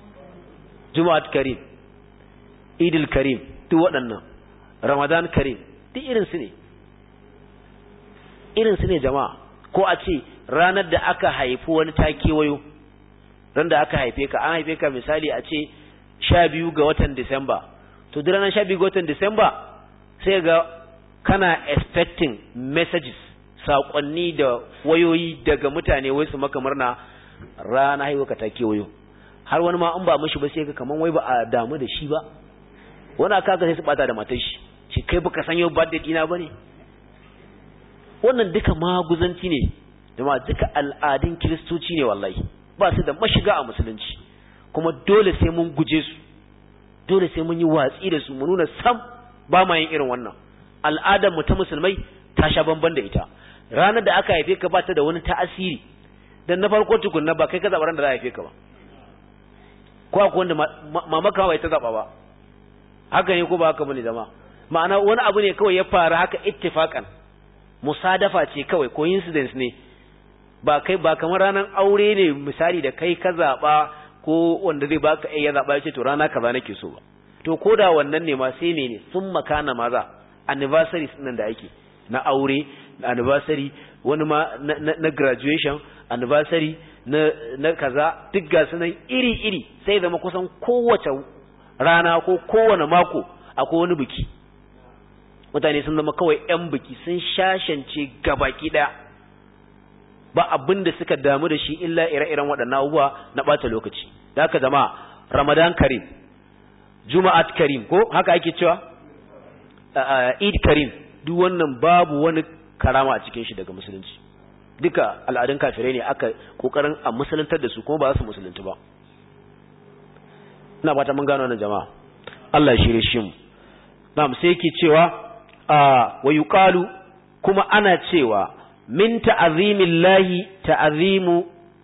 Speaker 1: Juma'at Karim Idil Karim duk waɗannan Ramadan Karim duk irin su ne jama'a ko a ce ranar da aka haifi wani takewayo ran da aka haife ka an haife ka misali a ce 12 ga watan Disamba to duk ranar 12 ga watan Disamba sai ga kana expecting messages saƙonni da wayoyi daga mutane wai su maka murna rana haihuwa ka takewayo har wani ma an ba mishi ba sai ga kaman wai ba a damu da shi ba wani aka ga sai su bata da matar shi ce kai baka san yau birthday dina bane wannan duka maguzanci ne jama'a, duka al'adun kiristoci ne wallahi, ba su da mashiga a musulunci, kuma dole sai mun guje su, dole sai mun yi watsi da su, mu nuna sam ba ma yin irin wannan. Al'adar mu ta musulmai ta sha bamban da ita. Ranar da aka haife ka ba ta da wani ta'asiri, dan na farko tukunna ba kai ka zaɓa ran da za a haife ka ba, ko akwai wanda mamaka bai ta zaɓa ba, haka ne ko ba haka bane zama, ma'ana wani abu ne kawai ya faru haka ittifaqan, musadafa ce kawai, coincidence ne, ba kai ba kamar ranar aure ne misali da kai ka zaɓa ko wanda zai baka ya zaɓa ya ce to rana kaza nake so ba. To ko da wannan ne ma sai mene sun makana maza anniversary nan da ake na aure, anniversary wani ma na graduation, anniversary na kaza, duk ga sunan iri-iri, sai zama kusan kowace rana ko kowane mako akwai wani biki. Mutane sun zama kawai 'yan biki, sun shashance gabaki daya, ba abin da suka damu da shi illa ire-iren waɗannan abubuwa na ɓata lokaci. Da haka zama Ramadan Karim, Juma'at Karim, ko haka ake cewa Eid Karim, duk wannan babu wani karama a cikin shi daga musulunci. Duka al'adun kafirai ne aka kokarin a musuluntar da su, kuma ba su musulunta ba. Ina fata mun gano wannan jama'a, Allah ya shirye shi mu. Na'am, sai yake cewa wa yuqalu, kuma ana cewa min ta'azimillahi ta'azimu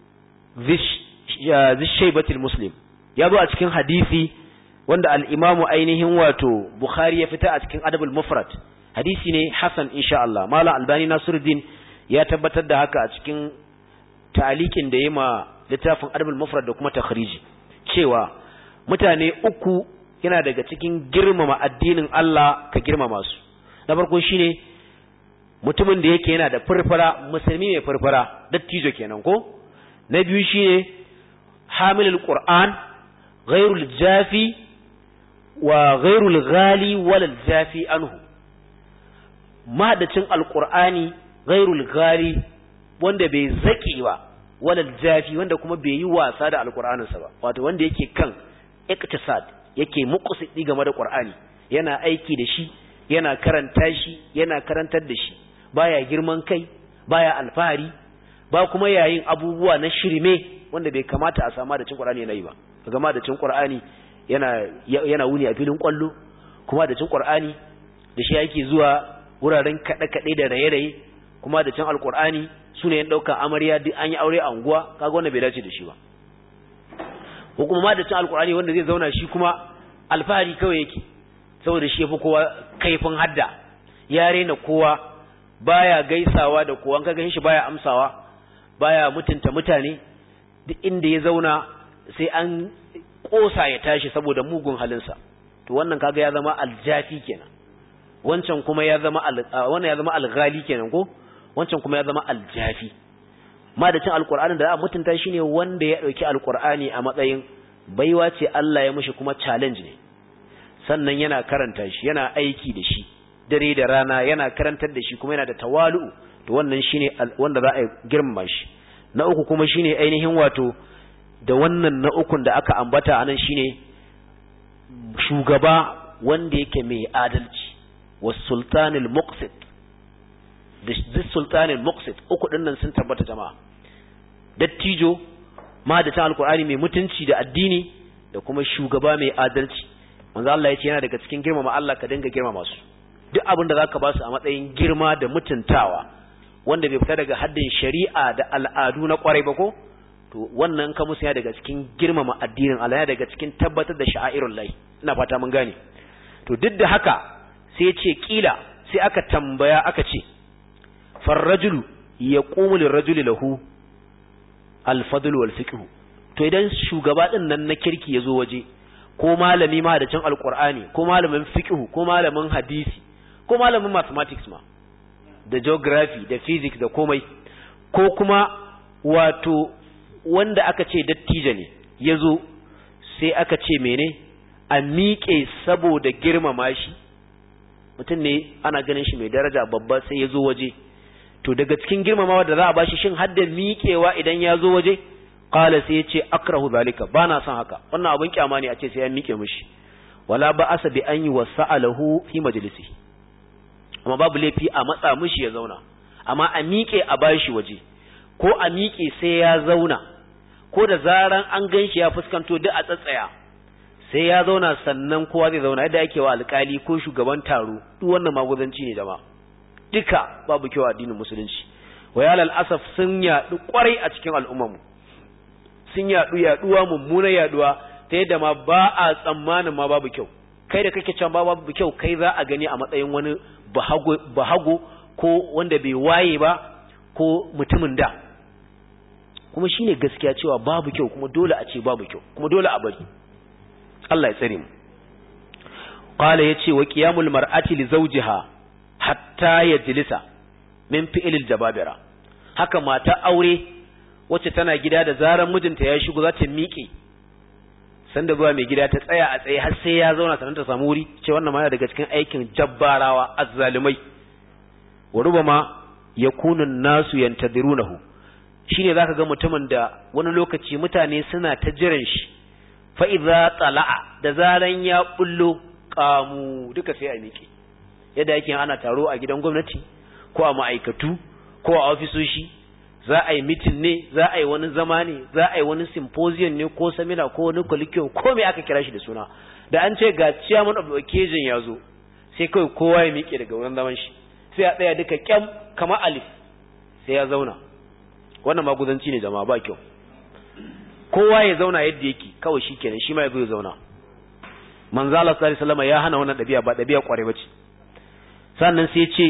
Speaker 1: dhishaybatil muslim. Ya zo a cikin hadisi wanda al-Imam ainihin wato Bukhari ya fita a cikin Adabul Mufrad, hadisi ne hasan insha Allah. Malam Albani Nasiruddin ya tabbatar da haka a cikin ta'alikin da yayi ma littafin Adabul Mufrad da kuma takhriji, cewa mutane uku yana daga cikin girmama addinin Allah ka girmama su. Na farko shine mutumin da yake yana da furfura, musulmi mai furfura, dattijo kenan ko. Na biyu shine hamilul Qur'an, ghairul jafi wa ghairul ghali wal jafi anhu. Mahadacin alqur'ani, ghairul ghali, wanda bai zaki ba, wal jafi, wanda kuma bai yi wasa da alqur'aninsa ba, wato wanda yake kan iktisad, yake muqsidi game da qur'ani, yana aiki da shi, yana karanta shi, yana karantar da shi, baya girman kai, baya alfahari, ba kuma yayin abubuwa na shirme wanda bai kamata a sama da cin qur'ani yana yi ba. Kaga da cin qur'ani yana wuni a filin kwallo, kuma da cin qur'ani da shi yake zuwa wuraren kaɗe-kaɗe da raye-raye, kuma da cin alqur'ani sune yan dauka amarya duk an yi aure a unguwa. Kaga wannan bai dace da shi ba. Ko kuma da cin alqur'ani wanda zai zauna shi kuma alfahari kawai yake, saboda shi yafi kowa kaifin hadda, ya rena kowa, baya gaisawa da kowa, kaga shi baya amsawa, baya mutunta mutane, duk inda ya zauna sai an kosa ya tashi saboda mugun halinsa. To wannan kaga ya zama aljafi kenan, wancan kuma ya zama wannan ya zama alghali kenan ko, wancan kuma ya zama aljafi. Ma da cin alqur'anin da za a mutunta shi ne wanda ya dauki alqur'ani a matsayin baiwa ce Allah ya mishi, kuma challenge ne, sannan yana karanta shi, yana aiki da shi dare da rana, yana karantar da shi, kuma yana da tawalu. To wannan shine wanda za a girmama shi. Na uku kuma shine ainihin wato da wannan na ukun da aka ambata anan shine shugaba wanda yake mai adalci, was sultanul muqsit, da sultanul muqsit. Uku dinnan sun tabbata jama'a, dattijo ma da ta alqur'ani mai mutunci da addini, da kuma shugaba mai adalci. Manzo Allah ya ce yana daga cikin girmama Allah ka dinga girmama su, duk abin da zaka ba su a matsayin girma da mutuntawa wanda bai fita daga haddin shari'a da al'adu na kwarai ba ko, to wannan ka musu ya daga cikin girmama addinin Allah, ya daga cikin tabbatar da sha'airul lahi. Ina fata mun gane. To duk da haka sai ya ce kila, sai aka tambaya aka ce farrajulu yaqumu lirrajuli lahu alfadl wal fiqh. To idan shugaba din nan na kirki yazo waje, ko malami ma da cin alqur'ani, ko malamin fiqh, ko malamin hadisi, ko malamin mathematics ma da geography da physics da komai, ko kuma wato wanda aka ce dattijo ne yazo, sai aka ce mene a miƙe saboda girmama shi, mutum ne ana ganin shi mai daraja babba sai yazo waje. To daga cikin girmamawa da za a bashi, shin hadda miƙewa idan ya zo waje? Qala, sai ya ce akrahu zalika, bana son haka, wannan abun kyama ne a ce sai ya miƙe mishi. Wala ba asa bi an yi wasa'alahu fi majlisi, amma babu laifi a matsa mishi ya zauna, amma a miƙe a bashi waje ko a miƙe sai ya zauna ko da zaran an ganshi ya fuskanto duk a tsatsaya sai ya zauna sannan kowa zai zauna yadda ake wa alƙali ko shugaban taro duk wannan maguzanci ne jama'a duka babu kyau addinin musulunci wayalal asaf sun yaɗu kwarai a cikin al'ummarmu sun yaɗuwa mummunar yaɗuwa ta yadda ma ba a tsammanin ma babu kyau kai da kake can babu kyau kai za a gani a matsayin wani bahago ko wanda bai waye ba ko mutumin da kuma shine gaskiya cewa babu kyau kuma dole a ce babu kyau kuma dole a bari Allah ya tsare mu qala yace wa qiyamul mar'ati li zawjiha hatta yajlisa min fi'lil jababira haka mata aure wacce tana gida da zaran mijinta ya shigo za ta miƙe sanda zuwa mai gida ta tsaya a tsaye har sai ya zauna sannan ta samu wuri ce wannan ma daga cikin aikin jabbarawa azzalimai wa rubama yakunu nasu yantadirunahu shine zaka ga mutumin da wani lokaci mutane suna ta jiran shi fa idza tala'a da zaran ya bullo qamu duka sai a miƙe yadda yake ana taro a gidan gwamnati ko a ma'aikatu ko a ofisoshi za a yi mitin ne za a yi wani zama ne za a yi wani symposium ne ko seminar ko wani colloquium ko me aka kira shi da suna da an ce ga chairman of the occasion ya zo sai kawai kowa ya miƙe daga wurin zaman shi sai a tsaya duka kyam kamar alif sai ya zauna wannan maguzanci ne jama'a ba kyau kowa ya zauna yadda yake kawai shikenan shi ma ya zo ya zauna manzo Allah sallallahu alaihi wasallam ya hana wannan dabi'a ba dabi'a kware bace sannan sai ya ce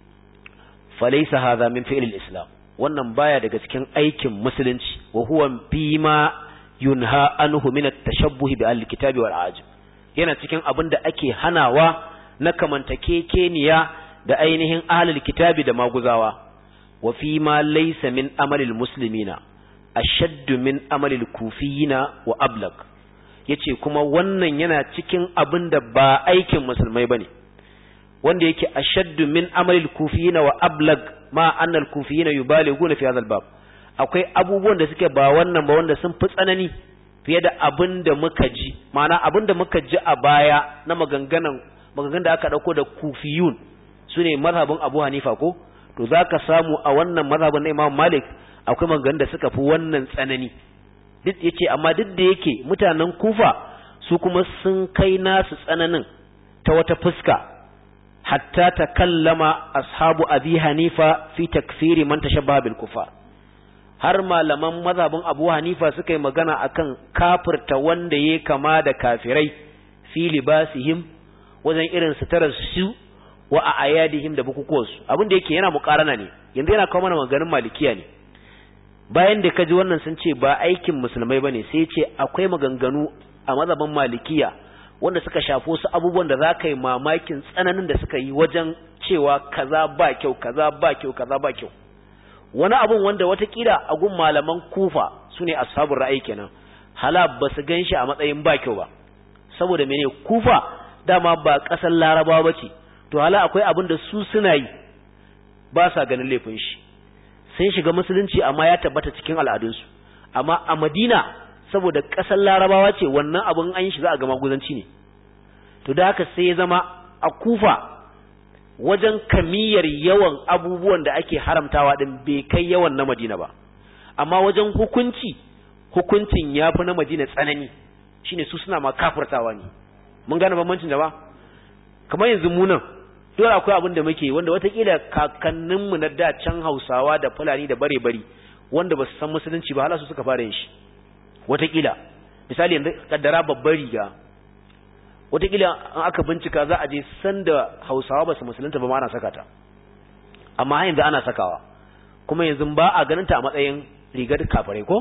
Speaker 1: falaysa hadha min fi'l al-islam wannan baya daga cikin aikin musulunci wa huwa bima yunha anhu min at-tashabbuh bi al-kitabi wal ajam yana cikin abinda ake hanawa na kamantakekeniya da ainihin ahlul kitabi da maguzawa wa fi ma laysa min amalil muslimina ashaddu min amalil kufiyina wa ablag yace kuma wannan yana cikin abinda ba aikin musulmai bane wanda yake ashaddu min amalil kufiyina wa ablag ma annal kufiyina yubaliguna fi hadha albab akwai abubuwan da suke ba wannan ba wanda sun fi tsanani fiye da abinda muka ji ma'ana abinda muka ji a baya na maganganun da aka dauko da kufiyun sune mazhabin Abu Hanifa ko to zaka samu a wannan mazhabin na Imam Malik akwai maganganun da suka fi wannan tsanani duk yace amma duk da yake mutanen Kufa su kuma sun kai nasu tsananin ta wata fuska hatta takallama ashabu Abi Hanifa fi takfiri man tashabbaha bil kufar har malaman mazhabin Abu Hanifa suka yi magana akan kafirta wanda yake kama da kafirai fi libasihim wajen irin sutarar su wa a ayadihim da bukukuwansu abin da yake yana mukarana ne yanzu yana kawo mana maganin malikiya ne bayan da kaji wannan sun ce ba aikin musulmai bane sai ce akwai maganganu a mazhabin malikiya wanda suka shafo su abubuwan da za ka yi mamakin tsananin da suka yi wajen cewa kaza ba kyau kaza ba kyau kaza ba kyau wani abun wanda watakila a gun malaman Kufa sune ashabul ra'ayi kenan hala ba su ganshi a matsayin ba kyau ba saboda mene Kufa dama ba kasar Larabawa bace to hala akwai abin da su suna yi ba sa ganin laifin shi sun shiga musulunci amma ya tabbata cikin al'adunsu amma a Madina saboda kasar Larabawa ce wannan abin an yi shi za a ga maguzanci ne to da haka sai ya zama a Kufa wajen kamiyar yawan abubuwan da ake haramtawa din bai kai yawan na Madina ba amma wajen hukuncin yafi na Madina tsanani shine su suna ma kafirtawa ne mun gane bambancin da ba kamar yanzu mu nan dole akwai abin da muke wanda watakila kakanninmu na da can Hausawa da Fulani da bare-bari wanda ba su san musulunci ba hala su suka fara yin shi watakila misali yanzu kaddara babbar riga watakila an aka bincika za a je sanda Hausawa ba su musulunta ba ma ana saka ta amma yanzu ana sakawa kuma yanzu ba a ganin ta a matsayin rigar kafirai ko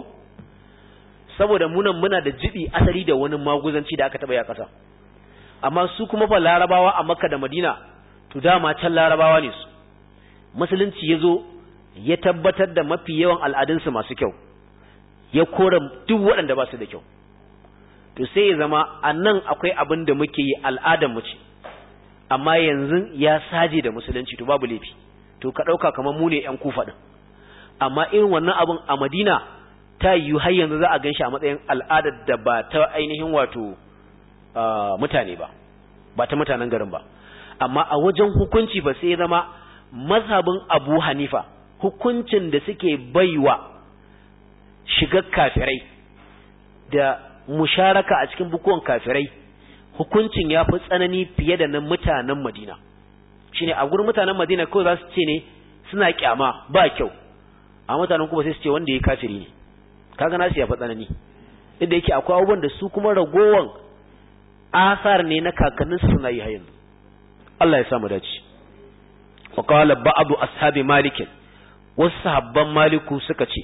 Speaker 1: saboda muna da jibi asali da wani maguzanci da aka taba ya kasa amma su kuma fa Larabawa a Makka da Madina to dama can Larabawa ne su musulunci yazo ya tabbatar da mafi yawan al'adunsu masu kyau ya kora duk waɗanda ba su da kyau to sai ya zama annan akwai abin da muke yi al'adar mu ce amma yanzu ya saje da musulunci to babu laifi to ka dauka kamar mu ne ƴan Kufa din amma irin wannan abin a Madina ta yi har yanzu za a ganshi a matsayin al'adar da ba ta ainihin wato mutane ba ta mutanen garin ba amma a wajen hukunci ba sai ya zama mazhabin Abu Hanifa hukuncin da suke baiwa shigar kafirai da musharaka a cikin bukuwan kafirai hukuncin ya fi tsanani fiye da na mutanen Madina. Shine a gurin mutanen Madina kawai za su ce ne suna kyama ba kyau, a mutanen kuma sai su ce wanda ya kafiri ne. Kaga nasu ya fi tsanani, inda yake akwai abubuwan da su kuma ragowan asar ne na kakannin su suna yi har yanzu. Allah ya samu dace. wa qala ba'd ashabi malik, wasu sahabban maliku suka ce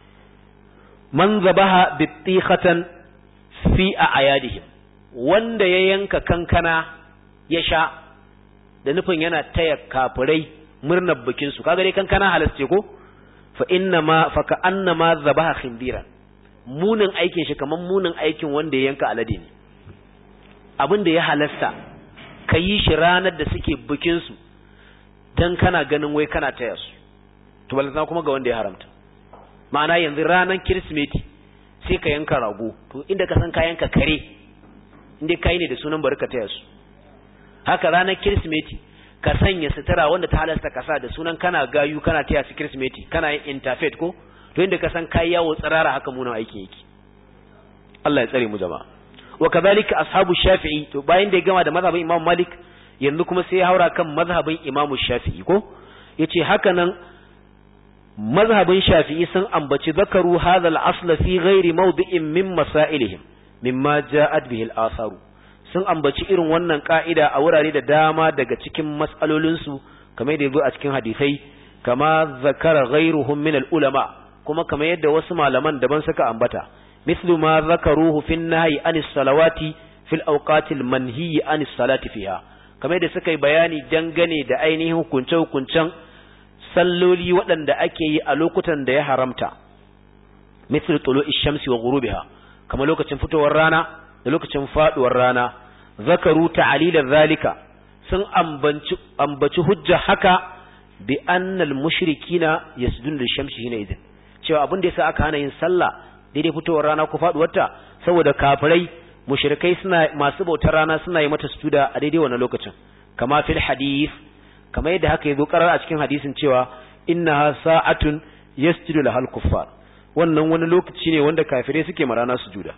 Speaker 1: man zabaha bitikhatan fi a'yadihim, wanda ya yanka kankana ya sha da nufin yana taya kafirai murnar bikin su, kaga dai kankana halasce ko fa inna ma fa ka annama zabaha khindiran, munin aikin shi kaman munin aikin wanda ya yanka alade ne. Abin da ya halasta ka yi shi ranar da suke bikin su dan kana ganin wai kana taya su, to balantana kuma ga wanda ya haramta. Ma'ana yanzu ranar Kirsimeti sai ka yanka rago, to inda ka san ka yanka kare, inda kai ne da sunan bari ka taya su. Haka ranar Kirsimeti ka sanya sutura wanda ta halasta ka sa da sunan kana gayu kana taya su Kirsimeti, kana yin interfaith ko, to inda ka san kai yawo tsirara haka munan aikin yake. Allah ya tsare mu jama'a. Wa kadhalika ashabu Shafi'i, to bayan da ya gama da mazhabin Imam Malik yanzu kuma sai ya haura kan mazhabin Imam Shafi'i ko, yace haka nan mazhabin Shafi'i sun ambaci zakaru hadha al-asl fi ghairi mawdi'in min masailihim mimma ja'at bihi al-atharu, sun ambaci irin wannan ka'ida a wurare da dama daga cikin mas'alolin su kamar da yazo a cikin hadisai, kama zakara ghairuhum min al-ulama, kuma kamar yadda wasu malaman daban suka ambata, mislu ma zakaruhu fi an-nahyi anis salawati fil awqatil manhiyi anis salati fiha, kamar yadda suka yi bayani dangane da ainihin hukunce-hukuncen salloli waɗanda ake yi a lokutan da ya haramta, mislu tulu'i shamsi wa ghurubiha, kamar lokacin fitowar rana da lokacin faduwar rana. Zakaru ta'alilan zalika, sun ambaci hujja haka bi annal mushrikina yasjudun lishamsi hina idin, cewa abin da yasa aka hana yin sallah daidai fitowar rana ko faduwarta saboda kafirai mushrikai suna masu bautar rana suna yi mata sujuda a daidai wannan lokacin, kama fil hadith, kama yadda haka yazo karar a cikin hadisin cewa innaha sa'atun yasjudu lahal kuffar, wannan wani lokaci ne wanda kafirai suke ma rana sujuda.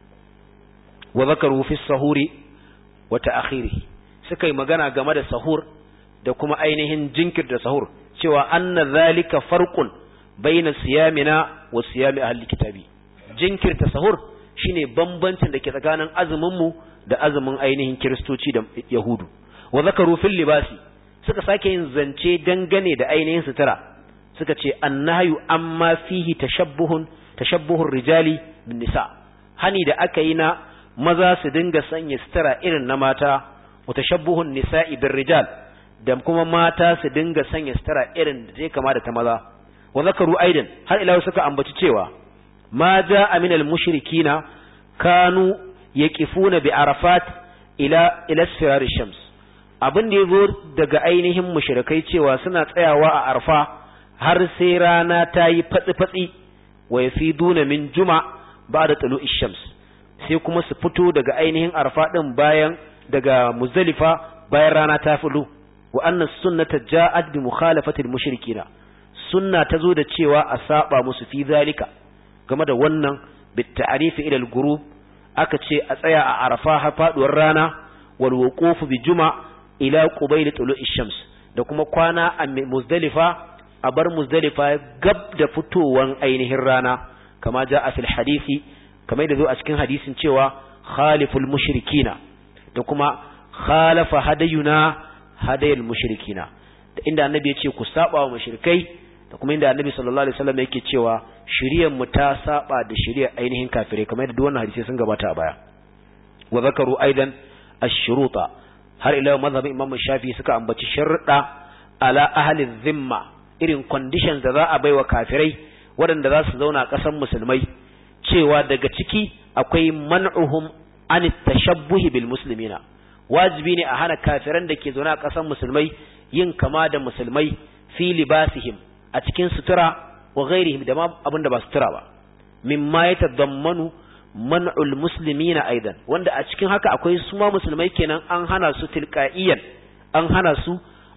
Speaker 1: Wa zakaru fi sahuri wa ta'khirihi, suka yi magana game da sahur da kuma ainihin jinkirta sahur, cewa anna zalika farqun baina siyamina wa siyami ahli kitabi, jinkirta sahur shine bambancin da ke tsakanin azumin mu da azumin ainihin kiristoci da yahudu. Wa zakaru fil libasi, suka sake yin zance dangane da ainihin sutura, suka ce annahyu amma fihi tashabbuhur rijali bin nisa, hani da aka yi na maza su dinga sanya sutura irin na mata, wa tashabbuhun nisa'i bir rijal, da kuma mata su dinga sanya sutura irin da take kama da ta maza. Wa zakaru aidan, har ila suka ambaci cewa ma ja'a min al-mushrikina kanu yaqifuna bi arafat ila sirar shams, abin da yazo daga ainihin mushrikai cewa suna tsayawa a arfa har sai rana ta yi fatsi-fatsi, wa yafiduna min juma ba'da tulu'i shams, sai kuma su fito daga ainihin arfa din bayan daga muzdalifa bayan rana ta fudu. Wa anna sunnata ja'at bi mukhalafati al-mushrikina, sunna tazo da cewa a saba musu fi zalika game da wannan, bit ta'rif ila al-ghurub, aka ce a tsaya a arfa har faduwar rana, wal wuquf bi juma ila qubayl tulu'i shams, da kuma kwana a muzdalifa a bar muzdalifa gab da fitowan ainihin rana, kama ja'a fil hadisi, kamar da zo a cikin hadisin cewa khaliful mushrikina, da kuma khalafa hadayuna hadayul mushrikina, da inda annabi ya ce ku saba wa mushrikai, da kuma inda annabi sallallahu alaihi wasallam yake cewa shiriyar mu ta saba da shiriyar ainihin kafirai, kamar da wannan hadisi sun gabata a baya. Wa zakaru aidan ash-shuruta, har ila mazhabin Imam Shafi'i suka ambaci sharuɗa ala ahli zimma, irin conditions da za a baiwa kafirai waɗanda za su zauna a ƙasar musulmai, cewa daga ciki akwai man'uhum an tashabbuhi bil muslimina, wajibi ne a hana kafiran da ke zaune a ƙasar musulmai yin kama da musulmai fi libasihim, a cikin sutura, wa ghairihim da ma abinda ba sutura ba, mimma yatadammanu man'ul muslimina aidan, wanda a cikin haka akwai su ma musulmai kenan an hana su tilqaiyan, an hana su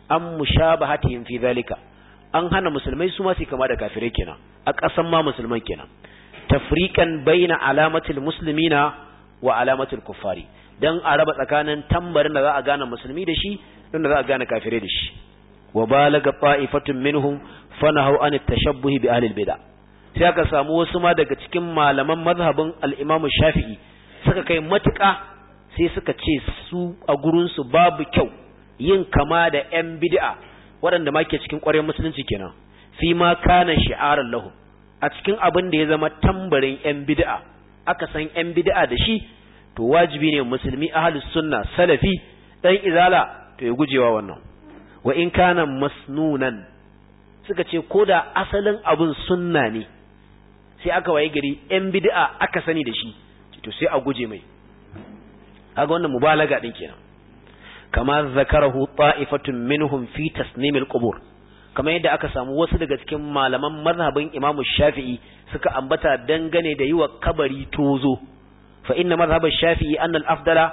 Speaker 1: an mushabahatihim fi zalika an hana musulmai su ma su kama da kafirai kenan a ƙasan ma musulman kenan tafriqan baina alamatil muslimina wa alamatil kuffari dan a raba tsakanin tambarin da za a gane musulmi da shi dan da za a gane kafirai da shi wa balaga ta'ifatun minhum fanahu an at-tashabbuh bi ahli al-bid'ah sai aka samu wasu ma daga cikin malaman mazhabin al-Imam Shafi'i suka kai matuƙa sai suka ce su a gurin su babu kyau yin kama da ƴan bid'a waɗanda ma ke cikin ƙwarar musulunci kenan fi ma kana shi'aran lahu a cikin abin da ya zama tambarin ƴan bid'a aka san ƴan bid'a da shi to wajibi ne musulmi ahlus sunna salafi dan izala to ya gujewa wannan wa in kana masnunan suka ce koda asalin abun sunna ne sai aka waye gari ƴan bid'a aka sani da shi to sai a guje mai kaga wannan mubalaga din kenan kama zakarahu ta'ifatun minhum fi tasnim al-qubur kamar yadda aka samu wasu daga cikin malaman mazhabin Imam Shafi'i suka ambata dangane da yiwa kabari tozo fa inna mazhab Shafi'i anna al-afdala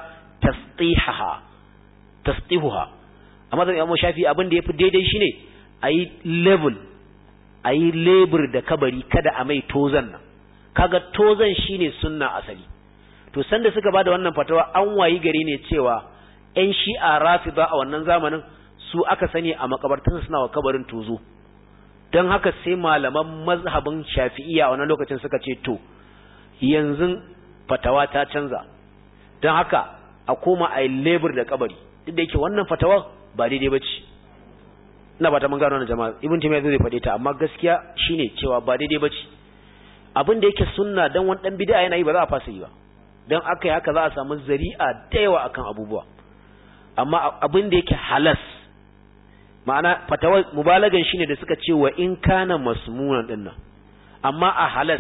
Speaker 1: tasqihuha amma da Imam Shafi'i abin da yafi daidai shine ayi labor da kabari kada a mai tozan nan kaga tozan shine sunna asali to sanda suka bada wannan fatawa an wayi gari ne cewa ƴan shi'a rafida a wannan zamanin su aka sani a makabartun suna wa kabarin tozo don haka sai malaman mazhabin shafi'iyya a wannan lokacin suka ce to yanzu fatawa ta canza don haka a koma a yi lebur da kabari duk da yake wannan fatawa ba daidai ba ce ina ba ta mun gano wannan jama'a ibn taymiyyah zai faɗe ta amma gaskiya shine cewa ba daidai ba ce abin da yake sunna dan wani dan bid'a yana yi ba za a fasa yi ba dan aka yi haka za a samu zari'a da yawa akan abubuwa amma abin da yake halas ma'ana fatawa mubalagan shine da suka ce wa in kana masmunan dinnan amma a halas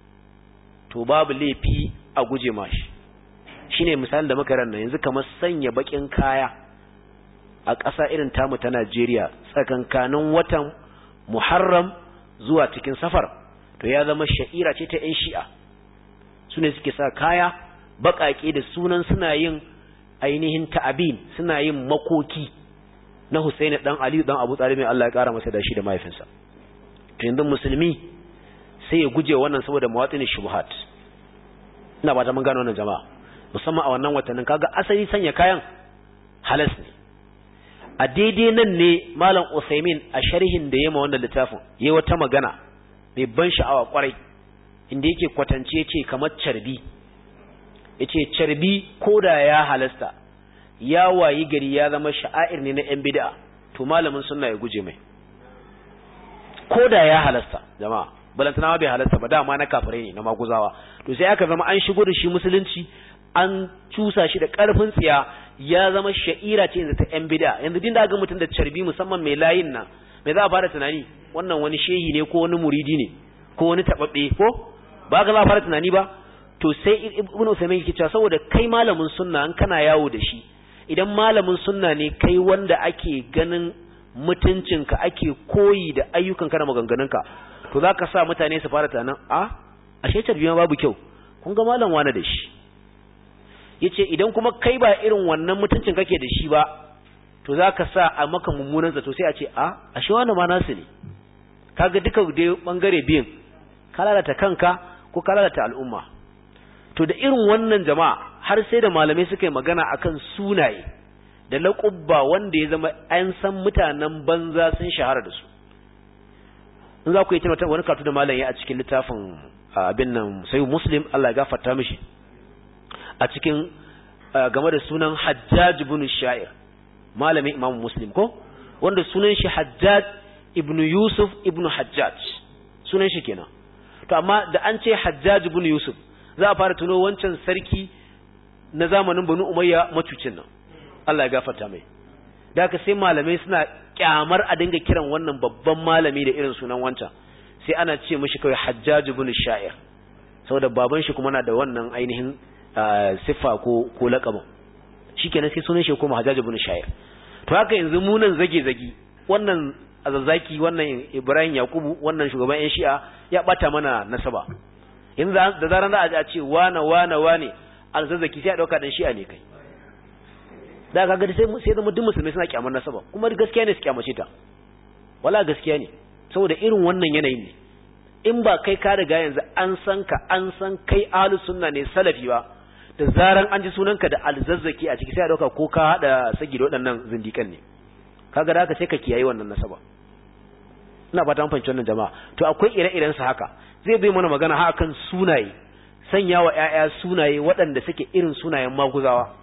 Speaker 1: to babu laifi a guje mashi shine misalin da muka ranna yanzu kamar sanya bakin kaya a ƙasa irin tamu ta Najeriya tsakankanin watan Muharram zuwa cikin Safar to ya zama sha'ira ce ta ƴan Shi'a sune suke sa kaya baƙaƙe da sunan suna yin ainihin ta'abin suna yin makoki na Husaini dan Ali dan Abu Talib Allah ya kara masa da shi da mahaifinsa to yanzu musulmi sai ya guje wannan saboda mawatsin shubuhat ina ba ta mun gano wannan jama'a musamman a wannan watannin kaga asali sanya kayan halas ne a daidai nan ne malam Usaimin a sharhin da yayin wannan littafin yayi wata magana mai ban sha'awa kwarai inda yake kwatance yace kamar carbi yace carbi koda ya halasta ya wayi gari ya zama sha'air ne na ƴan bid'a to malamin sunna ya guje mai koda ya halasta jama'a balantana bai halasta ba dama na kafirai ne na maguzawa to sai aka zama an shigo da shi musulunci an cusa shi da karfin tsiya ya zama sha'ira ce yanzu ta ƴan bid'a yanzu din da ga mutum da carbi musamman mai layin nan me za a fara tunani wannan wani shehi ne ko wani muridi ne ko wani tababbe ko ba ga za a fara tunani ba to sai ibnu Usaymin yake cewa saboda kai malamin sunna an kana yawo da shi idan malamin sunna ne kai wanda ake ganin mutuncinka ake koyi da ayyukanka da maganganunka to zaka sa mutane su fara tunanin ashe tarbiya babu kyau kun ga malam wani da shi yace idan kuma kai ba irin wannan mutuncin kake da shi ba to zaka sa a maka mummunan zato sai a ce ashe wani ma nasu ne kaga duka dai bangare biyin ka lalata kanka ko ka lalata al'umma to da irin wannan jama'a har sai da malamai suka yi magana akan sunaye da laƙubba wanda ya zama an san mutanen banza sun shahara da su in za ku yi tunatar wani karatu da malam ya a cikin littafin abin nan sai Muslim Allah ya gafarta mishi a cikin game da sunan Hajjaj ibn Sha'ir malamin Imam Muslim ko wanda sunan shi Hajjaj ibn Yusuf ibn Hajjaj sunan shi kenan to amma da an ce Hajjaj ibn Yusuf za a fara tuno wancan sarki na zamanin Banu Umayya macucin nan Allah ya gafarta mai da haka sai malamai suna kyamar a dinga kiran wannan babban malami da irin sunan wancan sai ana ce mishi kawai Hajjaj ibn Sha'ir saboda baban shi kuma na da wannan ainihin siffa ko laqabin shikenan sai sunan shi kuma Hajjaj ibn Sha'ir to haka yanzu mu nan zage wannan azazzaki wannan Ibrahim Yakubu wannan shugaban ƴan Shi'a ya bata mana nasaba yanzu da zaran za a ce wane alzazzaki sai a dauka dan Shi'a ne kai da kaga sai zama duk musulmai suna kyamar nasaba kuma gaskiya ne su kyamace ta wala gaskiya ne saboda irin wannan yanayin ne in ba kai ka riga yanzu an san kai ahlus sunna ne salafi ba da zaran an ji sunanka da alzazzaki a ciki sai a dauka ko ka hada sagi da waɗannan zindikan ne kaga da haka sai ka kiyaye wannan nasaba ina fata mun fahimci wannan jama'a to akwai ire-iren su haka zai bai mana magana ha akan sunaye sanya wa ƴaƴa sunaye waɗanda suke irin sunayen maguzawa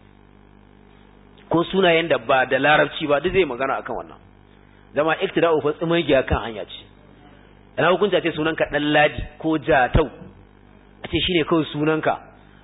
Speaker 1: ko sunayen da ba da larabci ba duk zai magana akan wannan zama iktida'u fa tsimagiya kan hanya ce ina hukunta ce sunanka dan ladi ko jatau a ce shine kawai sunanka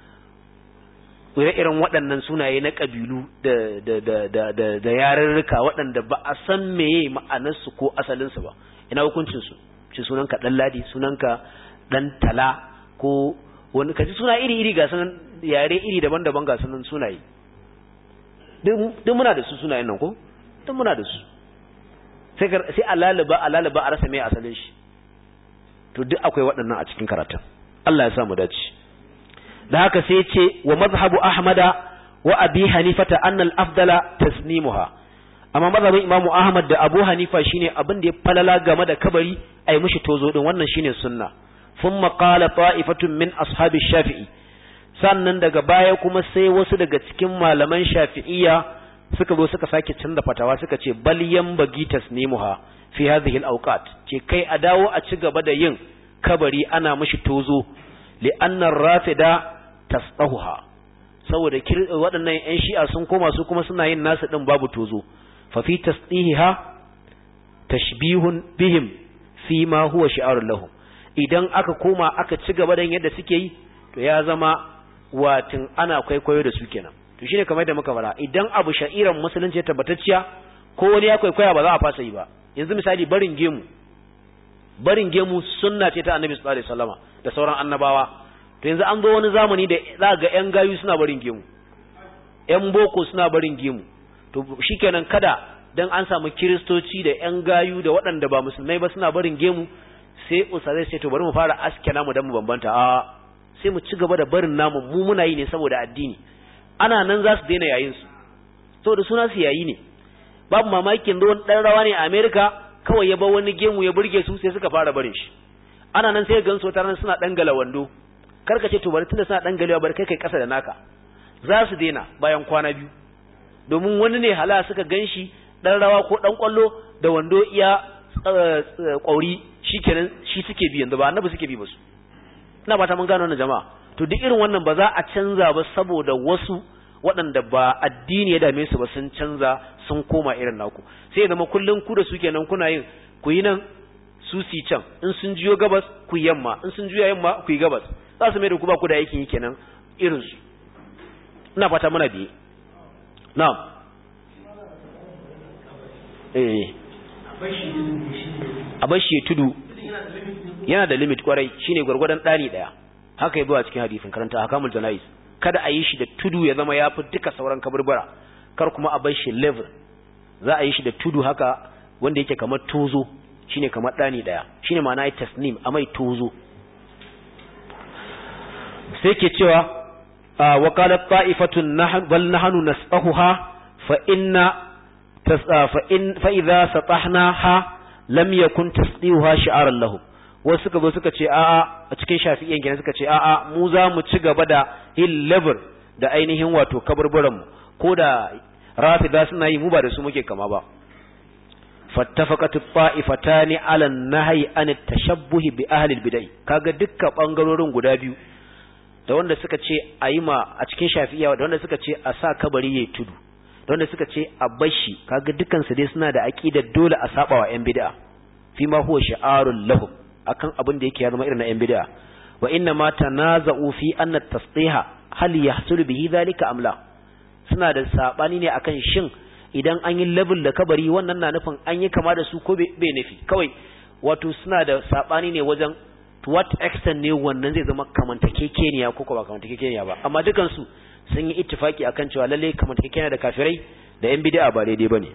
Speaker 1: irin waɗannan sunaye na kabilu da yarurruka waɗanda ba a san meye ma'anarsu ko asalinsu ba ina hukuncin su shi sunanka dan ladi sunanka dan tala ko wani kaji suna iri-iri ga sanan yare iri daban-daban ga sanan sunaye duk muna da su sunayen nan ko duk muna da su sai alalaba a rasa mai asalin shi to duk akwai waɗannan a cikin karatun Allah ya sa mu dace da haka sai ce wa mazhabu ahmada wa abi hanifata anna al-afdala tasnimuha amma mazhabin imamu ahmad da abu hanifa shine abin da ya falala game da kabari ai mushi tozo din wannan shine sunna thumma qala ta'ifatun min ashabi shafi'i sannan daga baya kuma sai wasu daga cikin malaman shafi'iyya suka zo suka sake canza fatawa suka ce bal yanbaghi tasnimuha fi hadhihi al-awqat ce kai a dawo a ci gaba da yin kabari ana mishi tozo li anna ar-rafida tasdahuha saboda waɗannan ƴan shi'a sun koma su kuma suna yin nasu din babu tozo fa fi tasdihiha tashbihun bihim fi ma huwa shi'arun lahum idan aka koma aka ci gaba da yadda suke yi to ya zama watin ana kwaikwayo da su kenan to shine kamar da muka fara idan abu sha'iran musulunci tabbatacciya ko wani ya kwaikwaya ba za a fasa yi ba yanzu misali barin gemu sunna ce ta annabi sallallahu alaihi wasallama da sauran annabawa to yanzu an zo wani zamani da za ga yan gayu suna barin gemu yan boko suna barin gemu to shikenan kada dan an samu kiristoci da yan gayu da waɗanda ba musulmai ba suna barin gemu sai usare sai to bari mu fara aske namu dan mu bambanta a sai mu ci gaba da barin namu mu muna yi ne saboda addini ana nan za su daina yayin su saboda suna su yayi ne babu mamakin da wani dan rawa ne a America kawai ya bar wani gemu ya burge su sai suka fara barin shi ana nan sai gan su taran suna dangala wando karka ce to bari tunda suna dangalewa bari kai kasa da naka za su daina bayan kwana biyu domin wani ne hala suka ganshi dan rawa ko dan kwallo da wando iya kwauri shikenan shi suke bi yanzu ba annabi suke bi ba su ina ba ta mun gano wannan jama'a to duk irin wannan ba za a canza ba saboda wasu waɗanda ba addini ya dame su ba sun canza sun koma irin naku sai ya zama kullun ku da su kenan kuna yin ku yi nan su si can in sun jiyo gabas ku yi yamma in sun juya yamma ku yi gabas za su mai da ku ba ku da aikin yi kenan irin su ina fata muna biye na'am a bashi ya tudu yana da limit kwarai shine gwargwadon ɗani ɗaya haka yabo a cikin hadisin karanta hakamul janais kada a yi shi da tudu ya zama yafi duka sauran kaburbura kar kuma a bashi level za a yi shi da tudu haka wanda yake kamar tozo shine kamar ɗani ɗaya shine ma'ana ai tasnim a mai tozo sai ke cewa wa qalat ta'ifatun bal nahnu nasfahuha fa idza satahnaha lam yakun tasdihuha shi'aran lahum wasu suka zo suka ce a'a a cikin shafi'iyyan kenan suka ce a'a mu za mu ci gaba da yin level da ainihin wato kaburburan mu ko da rafida suna yi mu ba da su muke kama ba fattafaqat ta'ifatani 'ala an-nahyi an at-tashabbuh bi ahli al-bid'ah kaga dukkan bangarorin guda biyu da wanda suka ce ayi ma a cikin shafi'iyya da wanda suka ce a sa kabari yayi tudu da wanda suka ce a bashi kaga dukkan su dai suna da aqidar dole a saba wa yan bid'a fi ma huwa shi'arul lahum akan abin da yake ya zama irin na yan bid'a wa inna ma tanaza'u fi anna at-tasdiha hal yahsul bihi dhalika am la suna da sabani ne akan shin idan an yi level da kabari wannan na nufin an yi kama da su ko bai nufi kawai wato suna da sabani ne wajen to what extent ne wannan zai zama kamantakekeniya ko ba kamantakekeniya ba amma dukan su sun yi ittifaki akan cewa lalle kamantakekeniya da kafirai da yan bid'a ba daidai bane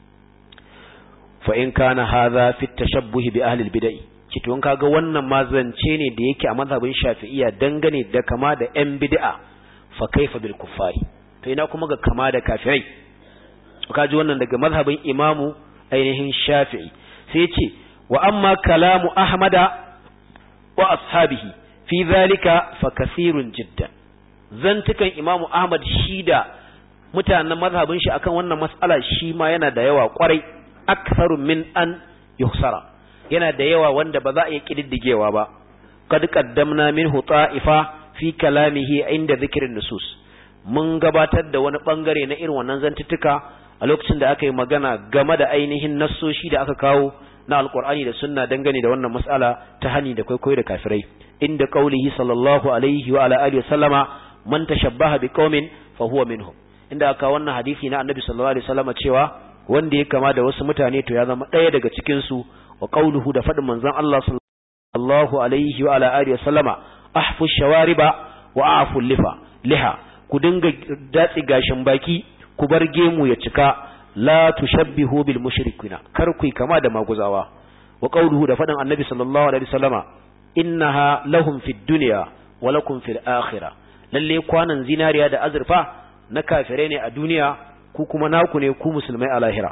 Speaker 1: fa in kana hadha fi at-tashabbuh bi ahli al-bid'ah kitun kaga wannan mazance ne da yake a mazhabin Shafi'iyya dangane da kama da yan bid'a fa kaifa bil kuffari to ina kuma ga kama da kafirai. Kaji wannan daga mazhabin imamu ainihin Shafi'i. Sai ce wa amma kalamu Ahmada wa ashabihi fi zalika fa kathirun jiddan. Zantukan imamu Ahmad shi da mutanen mazhabin shi akan wannan mas'ala shi ma yana da yawa kwarai, aktharu min an yuhsara, yana da yawa wanda ba za a iya kididdigewa ba. Qad qaddamna minhu ta'ifa fi kalamihi inda dhikrin nusus. Mun gabatar da wani bangare na irin wannan zantuttuka a lokacin da aka yi magana game da ainihin nassoshi da aka kawo na alqur'ani da sunna dangane da wannan mas'ala ta hani da kwaikwayo da kafirai, inda qaulihi sallallahu alaihi wa ala alihi wasallama man tashabbaha biqaumin fa huwa minhum, inda aka wannan hadisi na annabi sallallahu alaihi wasallama cewa wanda ya kama da wasu mutane to ya zama ɗaya daga cikin su, wa qauluhu da fadin manzon Allah sallallahu alaihi wa ala alihi wasallama ahfu shawariba wa afu liha, ku dinga datsi gashin baki ku bar gemu ya cika, la tushabbihu bil mushrikina, kar ku kama da maguzawa. Wa qauluhu da fadin annabi sallallahu alaihi wasallama innaha lahum fid dunya wa lakum fil akhirah, lalle kwanan zinariya da azurfa na kafirai ne a duniya, ku kuma naku ne ku musulmai a lahira.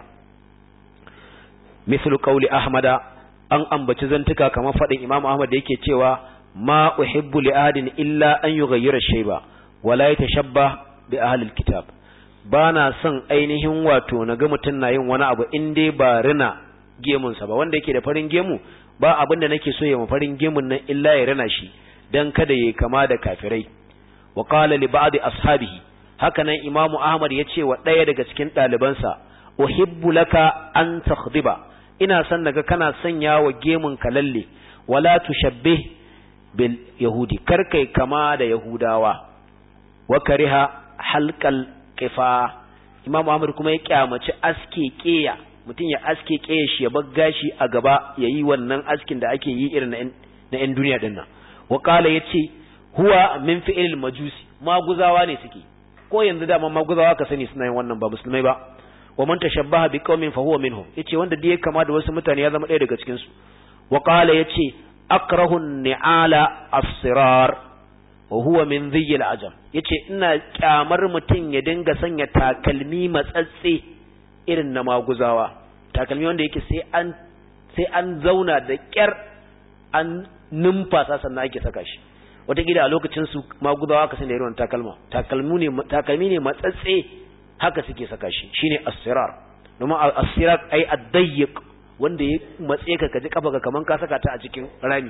Speaker 1: Mithlu qawli ahmada, an ambaci zantuka kamar fadin imam ahmad da yake cewa ma uhibbu li ahadin illa an yughayyira shayba wa la yatashabba bi ahli alkitab. Bana son ainihin wato naga mutun na yin wani abu in dai ba rina gemun sa ba, wanda yake da farin gemu ba abin da nake so ya farin gemun nan illa ya rina shi dan kada yayi kama da kafirai. Wa qala li ba'd ashabihi, haka nan imamu ahmad yace wa daya daga cikin dalibansa uhibbu laka an takhdiba, ina son naga kana sanya wa gemun ka lalle, wala tushabbih bil yahudi, karkai kama da yahudawa. Wa kariha halqal qifa, imamu ahmad kuma ya kyamaci aske keya, mutun ya aske keya shi ya bar gashi a gaba yayi wannan askin da ake yi irin na yan duniya dinnan. Wa qala yace huwa min fi'il majusi, maguzawa ne suke, ko yanzu da maguzawa ka sani suna yin wannan, ba musulmai ba. Wa man tashabbaha biqaumin fa huwa minhum, yace wanda da ya kama da wasu mutane ya zama ɗaya daga cikin su. Wa qala yace akrahu ni'ala as-sirar wa huwa min dhiyil ajam, yace ina kyamar mutun ya dinga sanya takalmi matsatse irin na maguzawa, takalmi wanda yake sai an zauna da kyar an numfasa sannan ake saka shi. Wataƙila a lokacin su maguzawa ka san da irin takalmi ne matsatse haka suke saka shi, shine as-sirar. domin as-sirar ai ad-dayyiq, wanda ya matse ka kaji kafa ka kaman ka saka ta a cikin rami.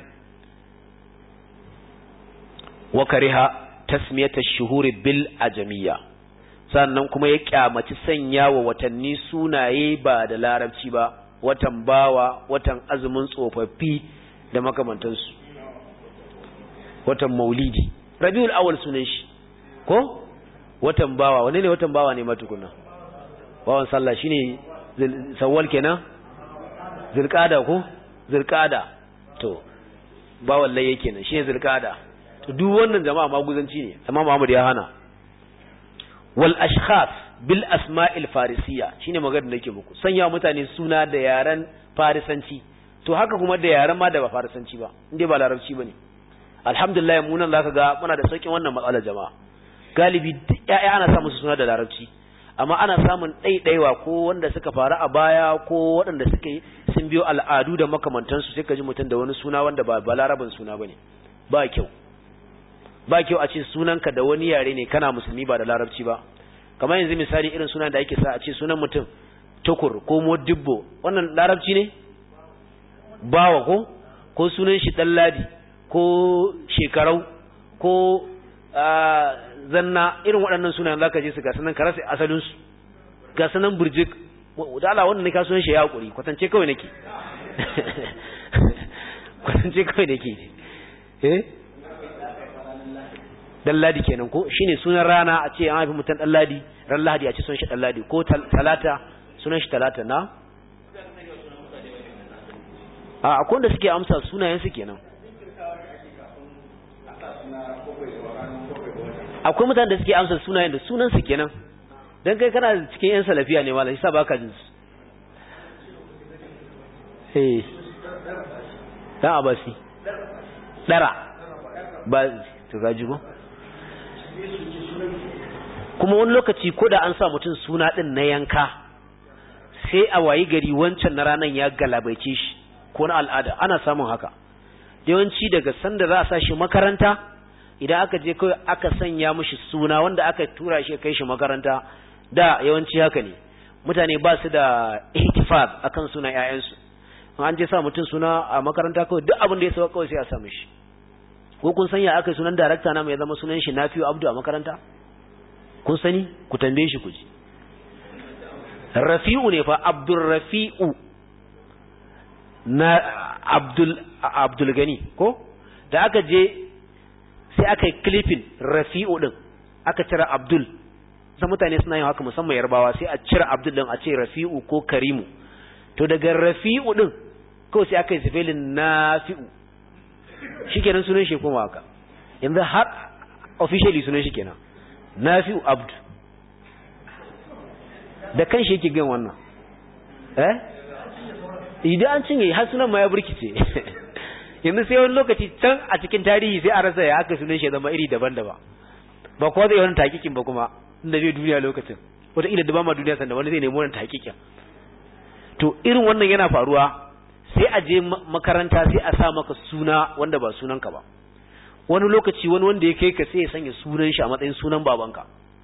Speaker 1: Wa kariha tasmiyat ash-shuhur bil ajamiyya, sannan kuma ya kyamaci sanya wa watanni sunaye ba da larabci ba, watan bawa, watan azumin tsofaffi da makamantansu, watan maulidi. Rabiul awwal sunan shi ko watan bawa, wanne ne watan bawa ne matukuna? Bawan sallah shine Sawwal kenan, Zulqa'da ko Zulqa'da, to bawan laye kenan shine Zulqa'da. To duk wannan jama'a maguzanci ne, amma Muhammad ya hana. Wal ashkhas bil asma'il farisiyya, shine magana da nake muku, sanya mutane suna da yaran farisanci, to haka kuma da yaran ma da ba farisanci ba, inde ba larabci bane. Alhamdulillah mu nan zaka ga muna da saukin wannan matsalar jama'a. Galibi ya'ya ana samun su suna da larabci, amma ana samun ɗaiɗaiwa ko wanda suka faru a baya ko waɗanda suka sun biyo al'adu da makamantansu, sai ka ji mutum da wani suna wanda ba larabin suna bane. Ba kyau a ce sunanka da wani yare ne kana musulmi ba da larabci ba. Kamar yanzu misali irin sunan da ake sa a ce sunan mutum Tukur ko Modibbo, wannan larabci ne? Bawa ko sunan shi Ɗanladi ko Shekarau ko Zanna, irin waɗannan sunan zaka je su ga sanan ka rasa asalin su, ga sanan burjik da Allah wannan ne ka sunan shi ya hakuri, kwatance kawai nake Ɗanladi kenan ko shine sunan rana, a ce an haifi mutum Ɗanladi, ran Lahadi a ce sunan shi Ɗanladi, ko Talata sunan shi Talata. Na akwai wanda suke amsa sunayen su kenan. Akwai mutanen da suke amsa sunayen da sunan su kenan, dan kai kana cikin yan salafiya ne mallan, yasa baka jin su. Dan Abasi Dara ba to gaji go kuma wani lokaci ko da an sa mutum suna din na yanka sai a wayi gari wancan na ranan ya galabaice shi ko na al'ada, ana samun haka yawanci daga sanda za a sa shi makaranta. Idan aka je kawai aka sanya mishi suna wanda aka tura shi kai shi makaranta, da yawanci haka ne, mutane ba su da ihtifaz akan sunan ƴaƴansu. An je sa mutum suna a makaranta kawai duk abin da ya saba kawai sai a sa mishi. Ko kun sanya aka sunan director na mai zama sunan shi Nafi'u Abdu a makaranta? Kun sani? Ku tambaye shi ku ji. Rafi'u ne fa, Abdul Rafi'u na Abdul Gani ko? Da aka je sai aka yi clipping Rafi'u din, aka cire Abdul. Sai mutane suna yin haka musamman Yarbawa, sai a cire Abdul din a ce Rafi'u ko Karimu. To daga Rafi'u din ko sai aka yi spelling Nafi'u. Shikenan sunan shi kuma haka. Yanzu har officially sunan shi kenan. Nafi'u Abdu. Da kanshi yake gan wannan. Idan an cinye har sunan ma ya burkice. Yanzu sai wani lokaci can a cikin tarihi sai a rasa ya aka sunan shi zama iri daban-daban. Ba kowa zai wani takikin ba kuma inda zai duniya lokacin. Wata ila da ba ma duniya sanda wani zai nemi wannan takikin. To irin wannan yana faruwa, sai a je makaranta sai a sa maka suna wanda ba sunanka ba. Wani lokaci wani wanda ya kai ka sai ya sanya sunan shi a matsayin sunan babanka.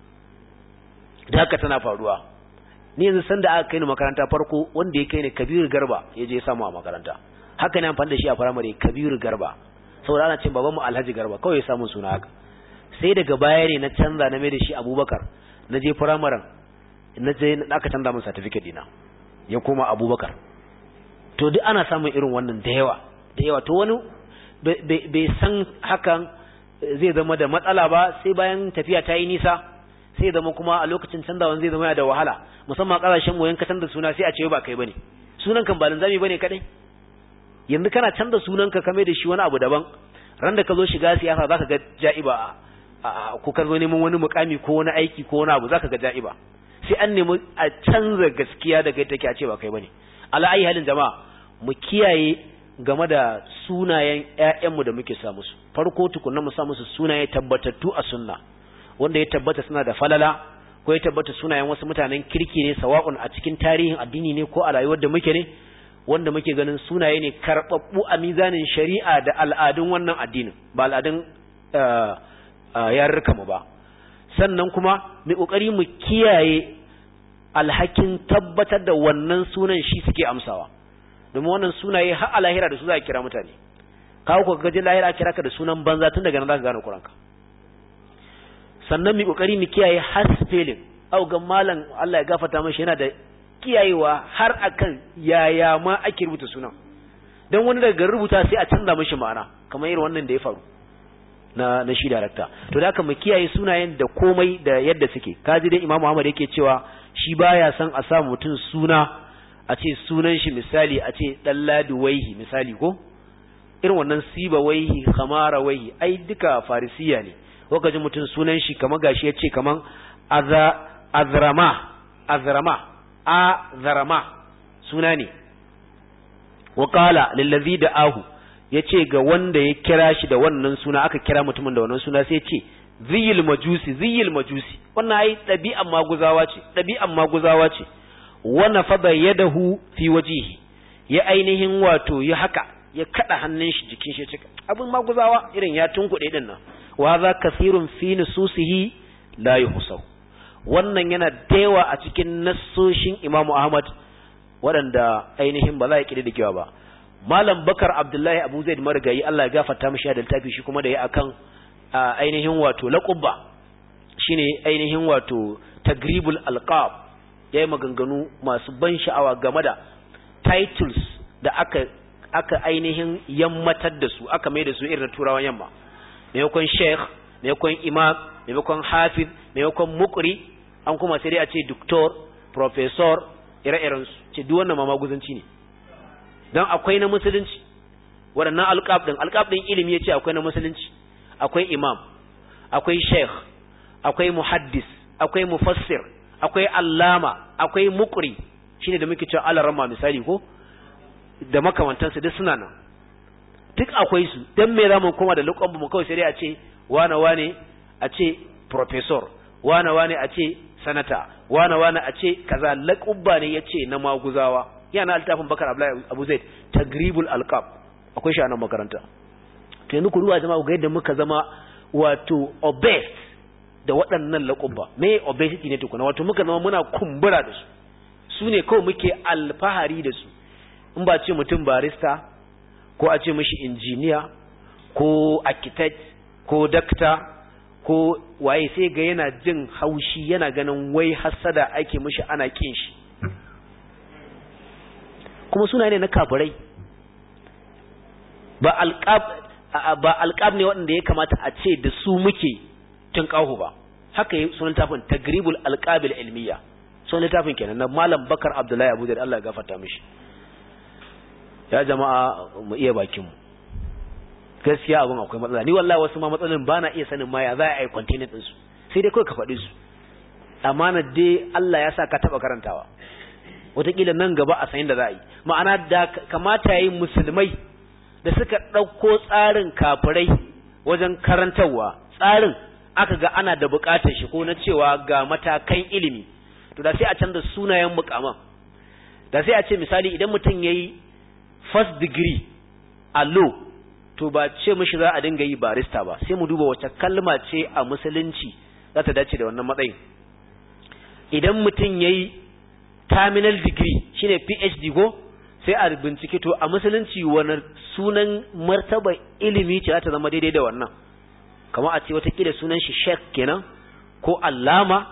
Speaker 1: Da haka tana faruwa. Ni yanzu sanda aka kai ni makaranta farko wanda ya kai ni Kabiru Garba ya je ya samu a makaranta. Haka ne amfani da shi a firamare, Kabiru Garba. Saboda ana ce babanmu Alhaji Garba, kawai ya samu suna haka. Sai daga baya ne na canza na mai da shi Abubakar. Na je firamaren, na je aka canza min certificate dina. Ya koma Abubakar. To duk ana samun irin wannan da yawa. To wani bai san hakan zai zama da matsala ba, sai bayan tafiya ta yi nisa, sai zama kuma a lokacin canzawan zai zama da wahala, musamman kasashen mu yanka canza suna sai a ce ba kai bane. Sunan kan ba linzami bane kadai. Yanzu kana canza sunanka kame da shi wani abu daban, ran da ka zo shiga siyasa zaka ga ja'iba, ko ka zo neman wani mukami ko wani aiki ko wani abu zaka ga ja'iba. Sai an nemi a canza gaskiya daga take a ce ba kai bane. Ala ayi halin jama'a, mu kiyaye game da sunayen ƴaƴanmu da muke sa musu. Farko tukunna mu sa musu sunaye tabbatattu a sunna, wanda ya tabbata suna da falala, ko ya tabbata sunayen wasu mutanen kirki ne, sawa'un a cikin tarihin addini ne ko a rayuwar da muke ne, wanda muke ganin sunaye ne karɓaɓɓu a mizanin shari'a da al'adun wannan addinin, ba al'adun yarurruka mu ba. Sannan kuma mu kokari mu kiyaye alhakin tabbatar da wannan sunan shi suke amsawa, domin wannan sunaye har a lahira da su za a kira mutane. Kawo ku gaji lahira a kira ka da sunan banza, tun daga nan za ka gane kuranka. Sannan mu kokari mu kiyaye har spelling, au ga malam Allah ya gafarta mashi yana da kiyayewa har akan yaya ma ake rubuta sunan, dan wani daga rubuta sai a canza mashi ma'ana, kamar irin wannan da ya faru na shi darakta. To da haka mu kiyaye sunayen da komai da yadda suke. Kaji dai Imam Muhammad yake cewa shi baya son a sa mutum suna a ce sunan shi misali a ce Dalladu Waihi misali, ko irin wannan Siba Waihi, Khamara Waihi, ai duka farisiya ne. Ko kaji mutum sunan shi kamar gashi yace kaman Azrama suna ne. Wa qala lillazi da'ahu, yace ga wanda ya kira shi da wannan suna, aka kira mutumin da wannan suna sai yace ziyil majusi. Wannan ai dabi'an maguzawa ce. Wa nafada yadahu fi wajhihi, ya ainihin wato ya haka ya kada hannun shi jikin shi cika abin maguzawa irin ya tunkuɗe din nan. Wa za kasirun fi nususihi la yuhsaw. Wannan yana dewa a cikin nassoshin Imam Ahmad waɗanda ainihin ba za a kididdigewa ba. Malam Bakar Abdullahi Abu Zaid Marigayi, Allah ya gafarta mishi da littafi shi kuma da ya akan ainihin wato laqabba, shine ainihin wato tagribul alqab. Yayi maganganu masu ban sha'awa game da titles da aka ainihin yammatar da su, aka mai da su irin turawan yamma. Maimakon sheikh, maimakon imam, maimakon hafiz, maimakon muqri, an kuma sai dai a ce doctor, professor, ire-iren su. Ce duk wannan mamaguzanci ne. Dan akwai na musulunci. Waɗannan alqab din ilimi yace akwai na musulunci. Akwai imam, akwai sheikh, akwai muhaddis, akwai mufassir, akwai allama, akwai muqri, shine da muke cewa alarama misali ko da makamantansu duk suna nan. Duk akwai su. Dan me zamu koma da laqabu mu kawai sai dai a ce wane a ce professor, wane a ce sanata, wane a ce kaza, laqabba ne yace na maguzawa. Yana altafin Bakar Abdullahi Abu Zaid Tagribul Alqab, akwai shi a nan makaranta. To yanzu ku ruwa jama'a ga yadda muka zama wato obese da waɗannan laqabba. Me obesity ne tukuna? Wato muka zama muna kumbura da su ne kawai muke alfahari da su. In ba ce mutum barista ko a ce mishi injiniya ko architect ko doctor ko waye, sai ga yana jin haushi, yana ganin wai hasada ake mishi, ana kin shi. Kuma suna ne na kafirai, ba alqab ne waɗanda ya kamata a ce da su muke tunƙahu ba. Haka yi sunan tafin Tagribul Alqabil Ilmiya, sunan tafin kenan na Malam Bakar Abdullahi Abu Zaid, Allah ya gafarta mishi. Ya jama'a mu iya bakin mu, gaskiya abin akwai matsala. Ni wallahi wasu ma matsalolin ba na iya sanin ma ya za a yi container din su, sai dai kawai ka faɗi su. Amana dai Allah ya sa ka taɓa karantawa, wataƙila nan gaba a sayin da za a yi. Ma'ana da kamata yi musulmai da suka ɗauko tsarin kafirai wajen karantarwa, tsarin aka ga ana da buƙatar shi ko na cewa ga matakan ilimi, to da sai a canza sunayen mukaman. Da sai a ce misali idan mutum ya yi first degree a law, to ba ce mishi za a dinga yi barista ba, sai mu duba wace kalma ce a musulunci za ta dace da wannan matsayin. Idan mutum ya yi terminal degree shine PhD go, sai a bincike to a musulunci wani sunan martaba ilimi ce za ta zama daidai da wannan. Kamar a ce watakila sunan shi sheikh kenan, ko allama,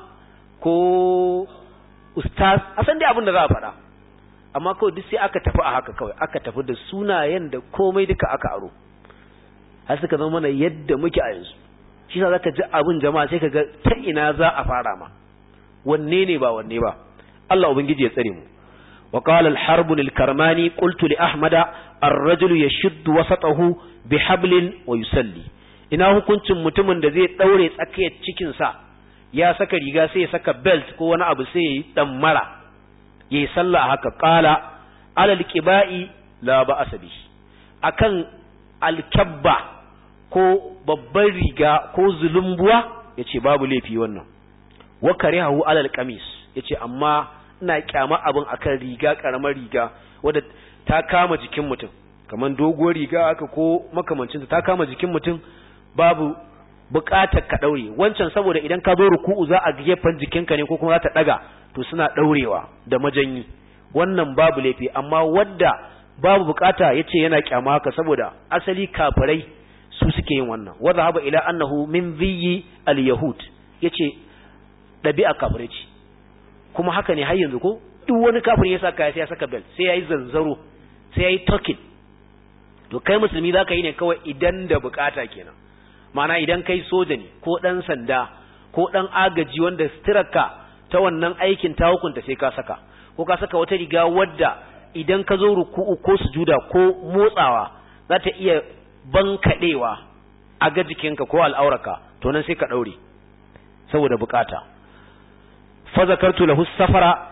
Speaker 1: ko ustaz, a san dai abin da za a faɗa. Amma kawai duk sai aka tafi a haka, kawai aka tafi da sunayen da komai duka aka aro, har suka zama mana yadda muke a yanzu. Shi sa zaka ji abin jama'a sai kaga ta ina za a fara ma, wanne ne ba wanne ba. Allah ubangiji ya tsare mu. Wa qala al-Harb al-Karmani qultu li Ahmad ar-rajulu yashuddu wasatahu bihablin wa yusalli. Ina hukuncin mutumin da zai daure tsakiyar cikin sa, ya saka riga sai ya saka belt ko wani abu sai ya yi dan mara, yayi sallah haka. Qala ala al-qiba'i la ba'sa bi. Akan al-kabba ko babban riga ko zulumbuwa yace babu laifi wannan. Wa karihahu ala al-qamis, yace amma ina kyama abin akan riga, karamar riga wadda ta kama jikin mutum, kaman doguwar riga haka ko makamancin ta kama jikin mutum, babu buƙatar ka daure wancan, saboda idan ka zo ruku'u za a gefen jikinka ne ko kuma za ta daga, to suna daurewa da majanyi, wannan babu laifi. Amma wadda babu bukata yace yana kyama haka saboda asali kafirai su suke yin wannan. Wa zahaba ila annahu min dhiyi al-yahud, yace dabi'a kafirai ce, kuma haka ne har yanzu ko duk wani kafiri ya saka kaya sai ya saka belt, sai yayi zanzaro, sai yayi tokin. To kai musulmi zaka yi ne kawai idan da bukata kenan. Ma'ana idan kai soja ne ko dan sanda ko dan agaji wanda sitirarka ta wannan aikin ta hukunta sai ka saka, ko ka saka wata riga wadda idan ka zo ruku'u ko sujuda ko motsawa za ta iya bankadewa a ga jikinka ko al'auraka, to nan sai ka daure saboda bukata. Fa zakartu lahu safara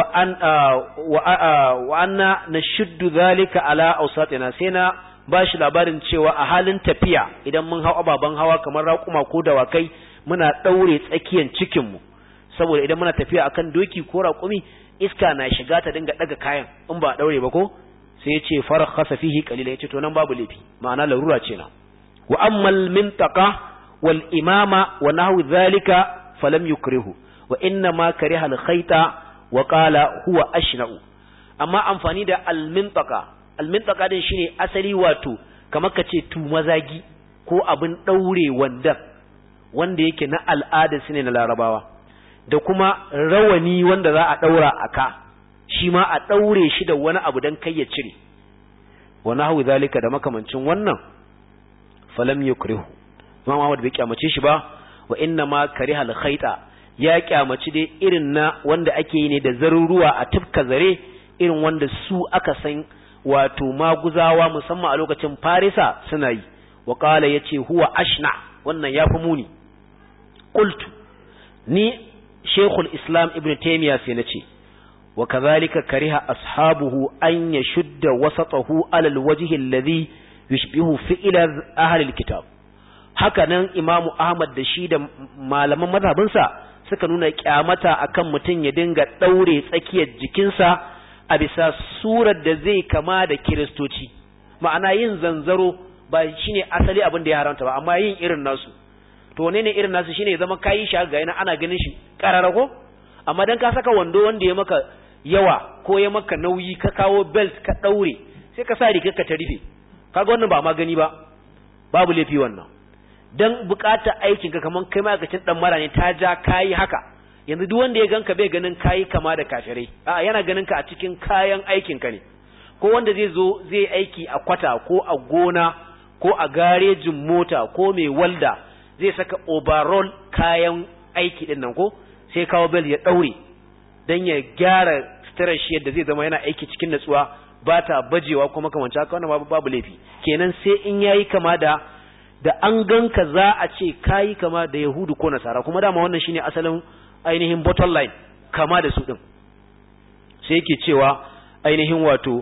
Speaker 1: wa anna nashuddu dhalika ala awsatina, sai na bashi labarin cewa a halin tafiya idan mun hau ababan hawa kamar raƙuma ko dawakai muna daure tsakiyan cikin mu, saboda idan muna tafiya akan doki ko raƙumi iska na shiga ta dinga daga kayan in ba daure ba ko. Sai ya ce farakhasa fihi qalila, yace to nan babu laifi, ma'ana larura ce na. Wa ammal mintaqa wal imama wa nahwu dhalika falam yukrihu wa inna ma kariha al khayta wa qala huwa ashna'u. Amma amfani da al mintaqa din shine asali, wato kamar kace mazagi ko abin daure wanda yake na al'ada ne na Larabawa, da kuma rawani wanda za a daura aka, shi ma a daure shi da wani abu dan kai ya cire. Wa nahwu zalika, da makamancin wannan, falam yukrihu, Imam Ahmad bai kyamace shi ba. Wa inna ma kariha al khayta, ya kyamaci dai irin na wanda ake yi ne da zaruruwa a tufka zare, irin wanda su aka san wato maguzawa musamman a lokacin Farisa suna yi. Wa qala, yace huwa ashna, wannan yafi muni. Qultu, ni Sheikhul Islam Ibn Taymiyyah sai nace, wa kadhalika kariha ashabuhu an yashudda wasatahu ala alwajhi alladhi yushbihu fi'la ahli alkitab. Haka nan Imam Ahmad da shi da malaman mazhabinsa suka nuna kyamata akan mutum ya dinga daure tsakiyar jikinsa a bisa surar da zai kama da kiristoci. Ma'ana yin zanzaro ba shine asali abin da ya haramta ba, amma yin irin nasu. To wane ne irin nasu? Shine ya zama kayi shi ga yana ana ganin shi karara ko? Amma dan ka saka wando wanda ya maka yawa ko ya maka nauyi, ka kawo belt ka daure, sai ka sa rigar ka ta rufe, kaga wannan ba magani ba, babu laifi wannan. Dan bukatar aikin ka kaman kai ma'aikacin dan mara ne ta ja kai haka, yanzu duk wanda ya ganka bai ganin kai kama da kafirai, a'a yana ganin ka a cikin kayan aikin ka ne. Ko wanda zai zo zai aiki a kwata ko a gona ko a garejin mota ko mai walda zai saka overall kayan aiki din nan ko sai kawo bel ya daure dan ya gyara sitirar shi yadda zai zama yana aiki cikin natsuwa ba ta bajewa kuma kamar haka, wannan babu laifi. Kenan sai in yayi kama da an ganka za a ce kayi kama da Yahudu ko Nasara, kuma dama wannan shine asalin ainihin bottom line, kama da su din. Sai yake cewa ainihin wato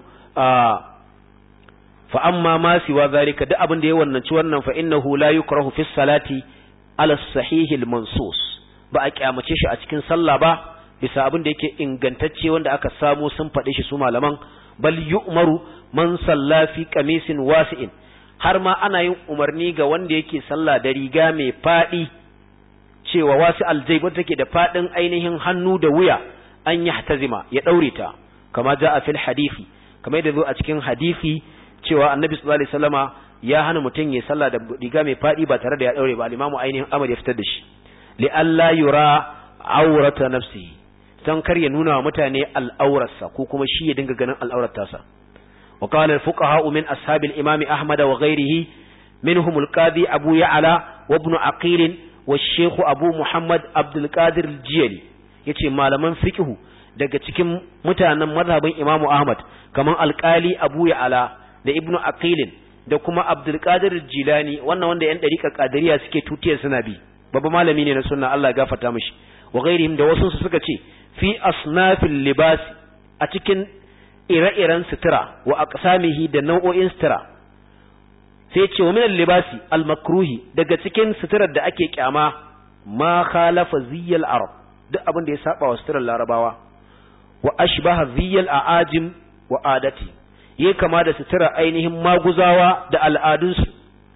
Speaker 1: fa amma ma siwa zalika, duk abin da ya wannan ci wannan fa innahu la yukrahu fi salati ala sahihil mansus, ba a kyamace shi a cikin sallah ba bisa abin da yake ingantacce wanda aka samu sun faɗe shi su malaman. Bal yu'maru man salla fi qamisin wasi'in, har ma ana yin umarni ga wanda yake sallah da riga mai fadi, cewa wasi aljayb wanda take da fadin ainihin hannu da wuya, an yahtazima ya daure ta, kama jaa fil hadisi, kamar yadda zo a cikin hadisi cewa annabi sallallahu alaihi wasallama ya hana mutum ya sallah da riga mai fadi ba tare da ya daure ba. Al-Imam ainihin Ahmad ya fitar da shi, li alla yura awrata nafsihi, dan kar ya nuna wa mutane al'aurarsa ko kuma shi ya dinga ganin al'aurarsa. wa qala al-fuqaha min ashabil imam Ahmad wa ghayrihi minhum al-qadi Abu Ya'la wa ibn Aqil wa Sheikh Abu Muhammad Abdul Qadir al-Jiyali, yace malaman fiqh daga cikin mutanen mazhabin Imam Ahmad kaman alƙali Abu Ya'la da Ibn Aqil da kuma Abdul Qadir al-Jilani, wannan wanda yan dariƙa Qadiriyya suke tutiyar suna bi, babban malami ne na sunna, Allah ya gafarta mishi. wa ghairihim da wasu suka ce fi asnafil libas, a cikin ire-iren sutura, wa aqsamihi da nau'o'in sutura. sai ce wa min al-libasi al-makruhi, daga cikin suturar da ake kyama, ma khalafa ziyal arab, duk abin da ya saba wa suturar larabawa, wa ashbaha ziyal aajim wa adati, yayi kama da suturar ainihin maguzawa da al'adunsu.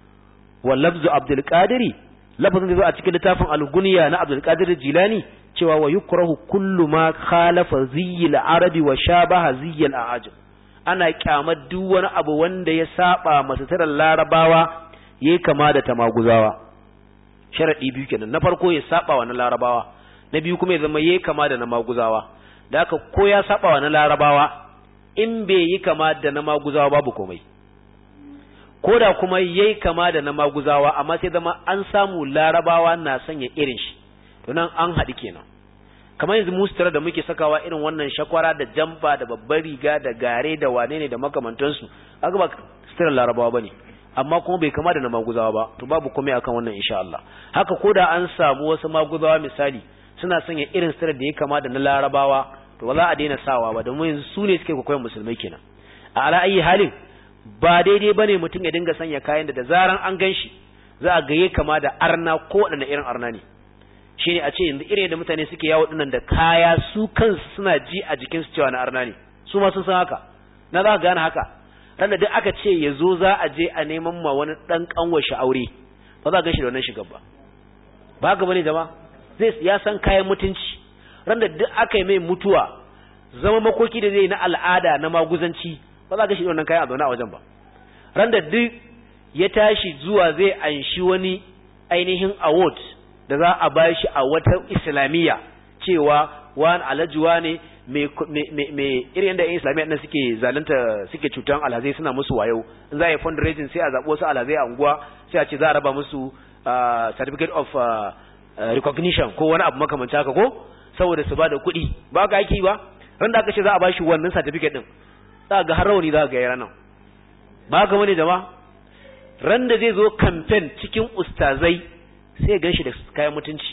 Speaker 1: wa lafzu Abdul Qadiri, lafazin da zo a cikin littafin al-Gunya na Abdul Qadir Jilani, cewa wa yukrahu kullu ma khalafa ziyil arabi wa shabaha ziyil aajim, ana kyamar duk wani abu wanda ya saba masatarar larabawa yayi kama da tamaguzawa. Sharadi biyu kenan, na farko ya saba wa na larabawa, na biyu kuma ya zama yayi kama da na maguzawa. Da haka ko ya saba wa na larabawa, in bai yi kama da na maguzawa babu komai, ko da kuma yayi kama da na maguzawa amma sai zama an samu larabawa na sanya irin shi, to nan an haɗu kenan. Kamar yanzu mu sutura da muke sakawa irin wannan shakwara da jamba da babbar riga da gare da wane ne da makamantansu, aka ba suturar larabawa bane, amma kuma bai kama da na maguzawa ba, to babu komai akan wannan insha Allah. Haka ko da an samu wasu maguzawa misali suna sanya irin suturar da ya kama da na larabawa, to ba za a daina sawa ba, domin yanzu su ne suke koyon musulmai kenan. A ala ayi halin ba daidai bane mutum ya dinga sanya kayan da zaran an ganshi za a gaye kama da arna, ko wadanne irin arna ne. Shine a ce yanzu irin da mutane suke yawo dinnan da kaya su kansu suna ji a jikin su cewa na arna ne, su ma sun san haka. Na za ka gane haka ran da duk aka ce yazo za a je a neman ma wani dan kanwar shi aure, ba za ka ganshi da wannan shigar ba ga bane jama'a, zai ya san kayan mutunci. Ran da duk aka yi mai mutuwa, zama makoki da zai na al'ada na maguzanci, ba za ka shi wannan kayan a zauna a wajen ba. Ran da duk ya tashi zuwa zai anshi wani ainihin award da za a ba shi a wata islamiyya, cewa wani alajuwa ne mai irin da islamiyya ɗin suke zalunta, suke cutan alhazai, suna musu wayo. In za a yi fundraising sai a zaɓi wasu alhazai a unguwa, sai a ce za a raba musu certificate of recognition ko wani abu makamanci haka, ko saboda su ba da kuɗi. Ba ka aiki ba, ran da aka ce za a ba shi wannan certificate ɗin, za ga har rauni za ga yi ranar. Ba ka wani jama'a, ran da zai zo campaign cikin ustazai sai gan shi da kayan mutunci.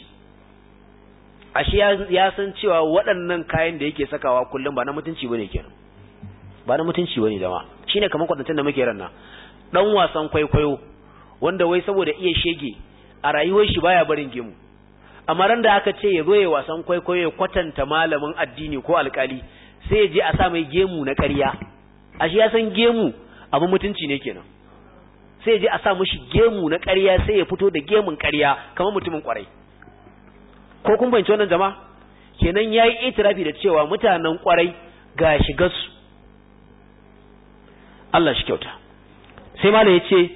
Speaker 1: Ashe ya san cewa waɗannan kayan da yake sakawa kullum ba na mutunci bane kenan, ba na mutunci bane jama'a. Shine kamar kwatantan da muke ranna, dan wasan kwaikwayo wanda wai saboda iya shege a rayuwar shi baya barin gemu, amma ran da aka ce ya zo ya wasan kwaikwayo ya kwatanta malamin addini ko alkali sai ya je a sa mai gemu na ƙarya ashe ya san gemu abin mutunci ne kenan sai ya je a sa mishi gemu na ƙarya sai ya fito da gemun ƙarya kamar mutumin ƙwarai ko kun bayyana wannan jama'a kenan yayi itirafi da cewa mutanen ƙwarai ga shigar su Allah shi kyauta sai malai yace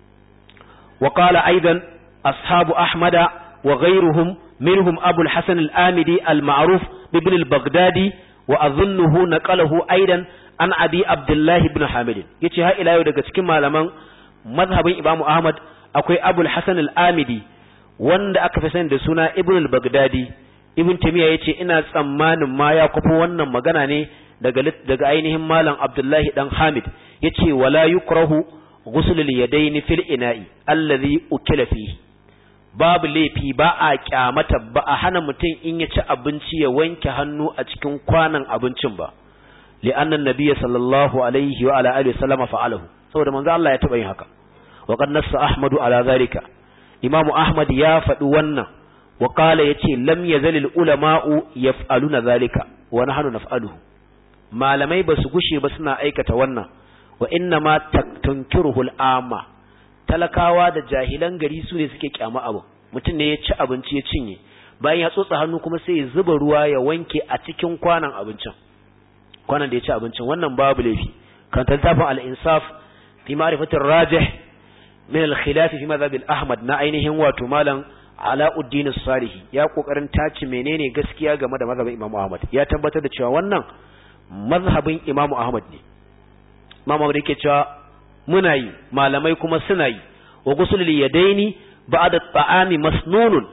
Speaker 1: wa qala aidan ashabu ahmada wa ghayruhum minhum abu al-hasan al-amidi al-ma'ruf ibn al-baghdadi wa adhunnuhu naqalahu aidan an abi abdullah ibn hamid yace har ila yau daga cikin malaman mazhabin imam ahmad akwai abu al-hasan al-amidi wanda aka fi sani da suna ibn al-baghdadi ibn tamiya yace ina tsammanin ma ya kufo wannan magana ne daga ainihin malam abdullahi dan hamid yace wala yukrahu ghusl al-yadayn fil ina'i alladhi ukila fihi babu laifi ba a kyamata ba a hana mutum in ya ci abinci ya wanke hannu a cikin kwanan abincin ba li'anna an-nabiy sallallahu alaihi wa ala alihi wasallama fa'alahu saboda manzo Allah ya taba yin haka wa qad nassa ahmadu ala zalika imamu ahmad ya faɗi wannan wa qala yace lam yazal al-ulama'u yaf'aluna zalika wa nahnu naf'aluhu malamai basu gushe ba suna aikata wannan wa inna ma tunkiruhu al-amma talakawa da jahilan gari su ne suke kyama abu mutum ne ya ci abinci ya cinye bayan ya tsotsa hannu kuma sai ya zuba ruwa ya wanke a cikin kwanan abincin kwanan da ya ci abincin wannan babu laifi kan tantafin al-insaf fi ma'rifatir rajih min al-khilaf fi madhhab al-ahmad na ainihin wato malam Alauddin as-Salihi ya kokarin tace menene gaskiya game da mazhabin Imam Ahmad ya tabbatar da cewa wannan mazhabin Imam Ahmad ne Imam Ahmad yake cewa muna yi malamai kuma suna yi wa gusulul yadaini ba'da at-ta'ami masnunun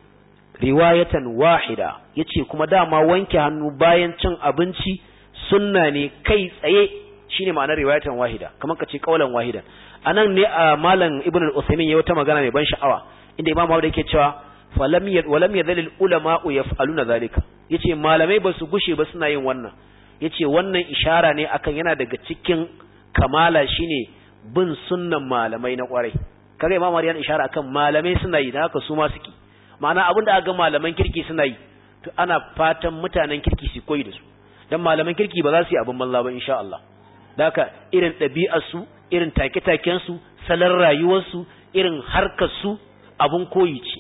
Speaker 1: riwayatan wahida yace kuma dama wanke hannu bayan cin abinci sunna ne kai tsaye shine ma'anar riwayatan wahida kamar kace kaulan wahidan anan ne a malam ibn al-Usaymin yayi wata magana mai ban sha'awa inda Imam Ahmad yake cewa walam yadhal al-ulama'u yaf'aluna zalika yace malamai basu gushe ba suna yin wannan yace wannan ishara ne akan yana daga cikin kamala shine bin sunnan malamai na kwarai kaga Imam Ahmad yana ishara akan malamai suna yi da haka su ma suke ma'ana abinda aka ga malaman kirki suna yi to ana fatan mutanen kirki su koyi da su dan malaman kirki ba za su yi abin banza ba insha Allah da haka irin ɗabi'ar su irin take-taken su salon rayuwar su irin harkar su abun koyi ce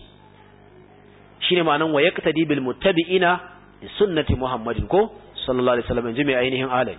Speaker 1: shine ma'anan wa yaqtadi bil muttabi'ina li sunnati Muhammadin ko sallallahu alaihi wasallam jami'a ainihin alai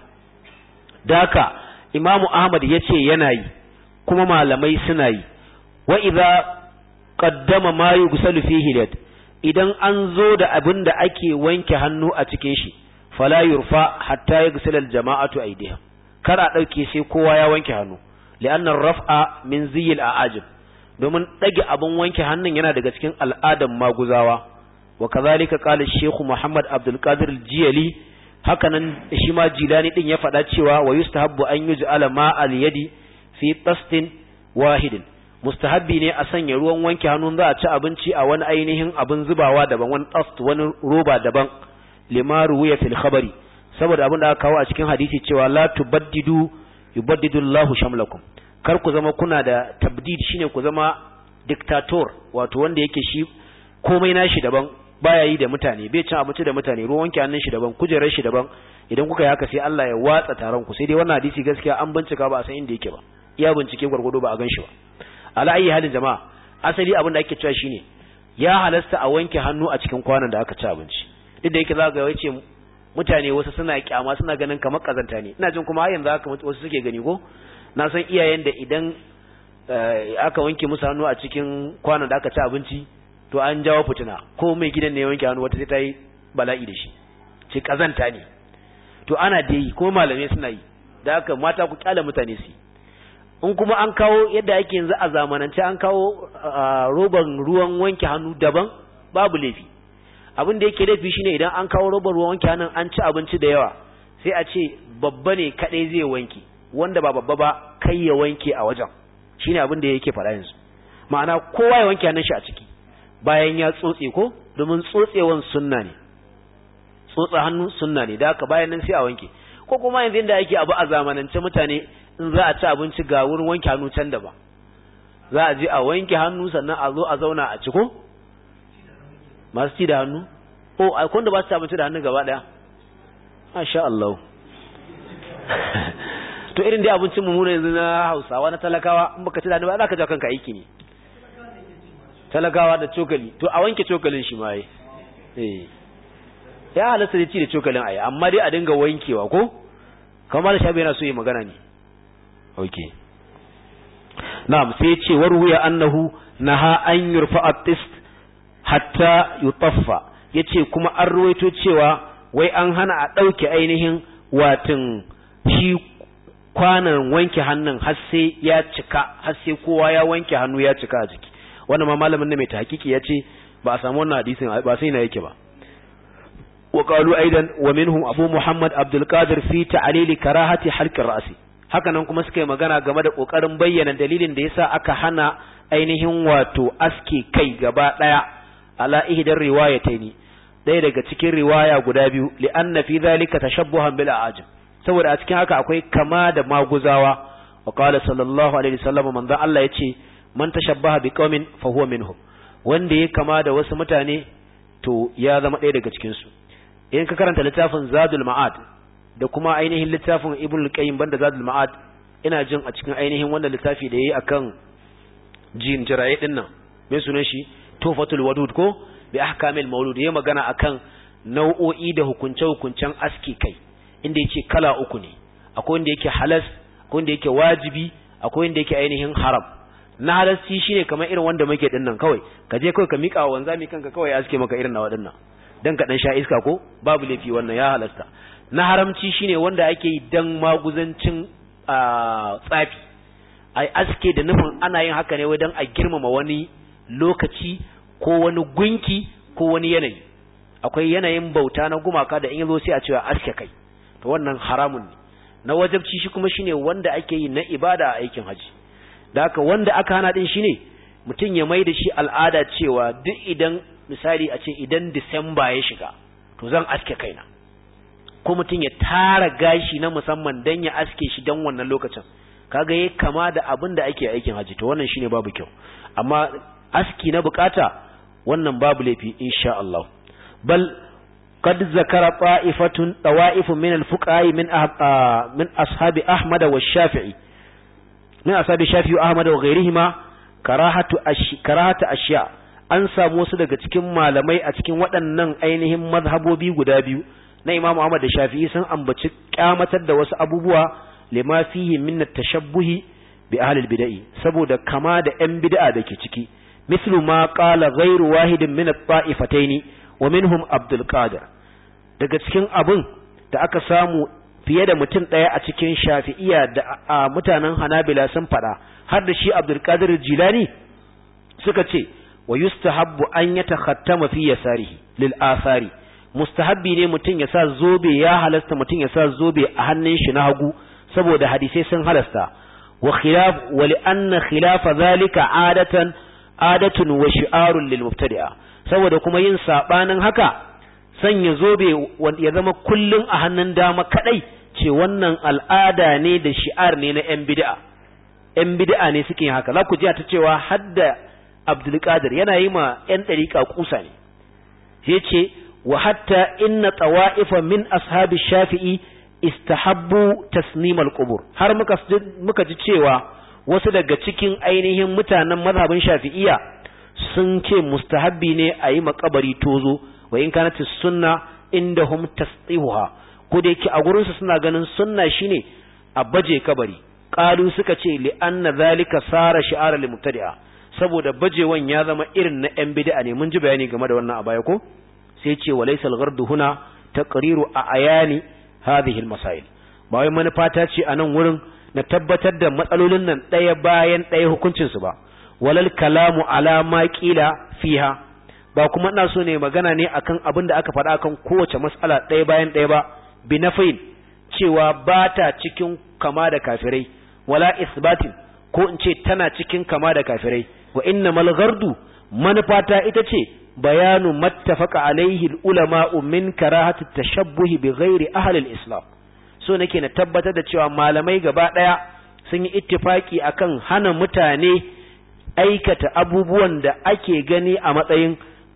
Speaker 1: da haka Imam Ahmad yace yana yi kuma malamai suna yi wa idza qaddama ma yughsalu fihi lad idan an zo da abin da ake wanke hannu a cikin shi fala yurfa hatta yughsala al jama'atu aydihim kar a dauke sai kowa ya wanke hannu li'anna ar-raf'a min ziyil a'ajib domin dage abin wanke hannun yana daga cikin al'adan maguzawa wa kazalika qala Sheikh Muhammad Abdul Qadir al-Jiyali hakanan shi ma Jilani din ya faɗa cewa wa yustahabbu an yuj'ala ma'al yadi fi tastin wahidin mustahabbi ne a sanya ruwan wanke hannun za a ci abinci a wani ainihin abin zubawa daban wani tast wani roba daban limaru ya fil khabari saboda abin da aka kawo a cikin hadisi cewa la tubaddidu yubaddidu Allahu shamlakum kar ku zama kuna da tabdid shine ku zama dictator wato wanda yake shi komai nashi daban baya yi da mutane bai cin abinci da mutane ruwan wanke hannun shi daban kujerar shi daban idan kuka yi haka sai Allah ya watsa taron ku sai dai wannan hadisi gaskiya an bincika ba a san inda yake ba iya bincike gwargwado ba a gan shi ba ala ayi halin jama'a asali abin da ake cewa shine ya halasta a wanke hannu a cikin kwanan da aka ci abinci duk da yake za ga yace mutane wasu suna kyama suna ganin kamar kazanta ne ina jin kuma har yanzu haka wasu suke gani ko na san iyayen da idan aka wanke musu hannu a cikin kwanan da aka ci abinci to an jawo fitina ko mai gidan ne ya wanke hannu wata sai ta yi bala'i da shi ce kazanta ne to ana da yi kuma malamai suna yi da haka mata ku kyale mutane su in kuma an kawo yadda ake yanzu a zamanance an kawo roban ruwan wanke hannu daban babu laifi abin da yake laifi shine idan an kawo roban ruwan wanke hannun an ci abinci da yawa sai a ce babba ne kadai zai wanke wanda ba babba ba kai ya wanke a wajen shine abin da yake faɗa yanzu ma'ana kowa ya wanke hannun shi a ciki bayan ya tsotse ko domin tsotsewan sunna ne tsotsa hannu sunna ne da haka bayan nan sai a wanke ko kuma yanzu inda ake abu a zamanance mutane in za a ci abinci ga wurin wanke hannu can da ba za a je a wanke hannu sannan a zo a zauna a ci ko masu ci da hannu akwai wanda ba su ci abinci da hannu gaba daya masha Allah to irin dai abincin mu yanzu na Hausawa na talakawa in baka ci da hannu ba za ka ja kanka aiki ne talakawa da cokali to a wanke cokalin shi ma ya halatta da ci da cokalin ayi amma dai a dinga wankewa ko kamar shabi yana so yi magana ne okay na'am sai ya ce warwiya annahu naha an yurfa at-tist hatta yutaffa yace kuma an ruwaito cewa wai an hana a dauke ainihin watin shi kwanan wanke hannun har sai ya cika har sai kowa ya wanke hannu ya cika a jiki wannan ma malamin ne mai tahqiqi yace ba a samu wannan hadisin ba sai na yake ba wa qalu aidan wa minhum abu muhammad abdul qadir fi ta'lil karahati halq ar-ra'si hakanan kuma suka yi magana game da kokarin bayyana dalilin da yasa aka hana ainihin wato aske kai gaba daya ala ihdar riwayataini daya daga cikin riwaya guda biyu li anna fi dhalika tashabbuhan bil a'jam saboda a cikin haka akwai kama da maguzawa wa qala sallallahu alaihi wasallam manzo Allah yace man tashabbaha biqaumin fa huwa minhum wanda ya kama da wasu mutane to ya zama ɗaya daga cikin su in ka karanta littafin Zadul Ma'ad da kuma ainihin littafin Ibn al-Qayyim banda Zadul Ma'ad ina jin a cikin ainihin wannan littafi da yayi akan jinjiraye din nan me sunan shi Tufatul Wadud ko bi ahkamil maulud yayi magana akan nau'o'i da hukunce-hukuncen aski kai inda yake kala uku ne akwai wanda yake halas akwai wanda yake wajibi akwai wanda yake ainihin haram na halasci shine kamar irin wanda muke din nan kawai ka je kawai ka mika wa wanzami kanka kawai ya aske maka irin na wadannan dan ka dan sha iska ko babu lafi wannan ya halasta na haramci shine wanda ake yi dan maguzancin tsafi ai aske da nufin ana yin haka ne wai dan a girmama wani lokaci ko wani gunki ko wani yanayi akwai yanayin bauta na gumaka da in yazo sai a cewa aske kai to wannan haramun ne na wajibci shi kuma shine wanda ake yi na ibada a aikin haji da haka wanda aka hana din shine mutum ya mai da shi al'ada cewa duk idan misali a ce idan Disamba ya shiga to zan aske kaina ko mutum ya tara gashi na musamman dan ya aske shi dan wannan lokacin kaga yayi kama da abin da ake aikin haji to wannan shine babu kyau amma aski na bukata wannan babu laifi insha Allah bal قد ذكر طوائف من الفقهاء من أصحاب أحمد والشافعي من أصحاب الشافعي وأحمد وغيرهما كراهة أشياء an samu wasu daga cikin malamai a cikin waɗannan ainihin mazhabobi guda biyu na Imam Ahmad da Shafi'i sun ambaci kyamatar da wasu abubuwa lima fihi min at-tashabbuhi bi ahli al-bid'ah saboda kama da ƴan bid'a dake ciki mislu ma qala ghayru wahidin min at-ta'ifatayn wa minhum Abdul Qadir daga cikin abun da aka samu fiye da mutum ɗaya a cikin Shafi'iyya da mutanen Hanabila sun fada har da shi Abdul Qadir Jilani suka ce wa yustahabbu an yatakhattama fi yasarihi lil athari mustahabbi ne mutum ya sa zobe ya halasta mutum ya sa zobe a hannun shi na hagu saboda hadisai sun halasta wa li anna khilafa zalika adatun wa shi'arun lil mubtadi'a saboda kuma yin sabanin haka sanya zobe ya zama kullun a hannun dama kadai ce wannan al'ada ne da shi'ar ne na yan bid'a ne suke haka za ku ji ta cewa hadda Abdul Qadir yana yi ma yan dariqa kusa ne yace wa hatta inna tawa'ifa min ashabi Shafi'i istahabbu tasnim al-qubur har muka ji cewa wasu daga cikin ainihin mutanen mazhabin Shafi'iyya sun ce mustahabbi ne a yi makabari tozo wa in kanat sunna indahum tasdihuha ko da yake a gurin su suna ganin sunna shine a baje kabari qalu suka ce li anna zalika sara shi'ara lil mubtadi'a saboda bajewan ya zama irin na yan bid'a ne mun ji bayani game da wannan a baya ko sai ce walaysal ghardu huna taqriru a ayani hadhihi al masail ba wai manufa ta ce a nan wurin na tabbatar da matsalolin nan daya bayan daya hukuncin su ba walal kalamu ala ma qila fiha ba kuma ina so ne magana ne akan abin da aka faɗa akan kowace mas'ala ɗaya bayan ɗaya ba bi nafain cewa ba ta cikin kama da kafirai wala isbatin ko in ce tana cikin kama da kafirai wa innamal ghardu manufata ita ce bayanu mattafaqa alaihi ulama min karahati tashabbuhi bi ghairi ahli al-islam so nake na tabbatar da cewa malamai gaba ɗaya sun yi ittifaki akan hana mutane aikata abubuwan da ake gani a matsayin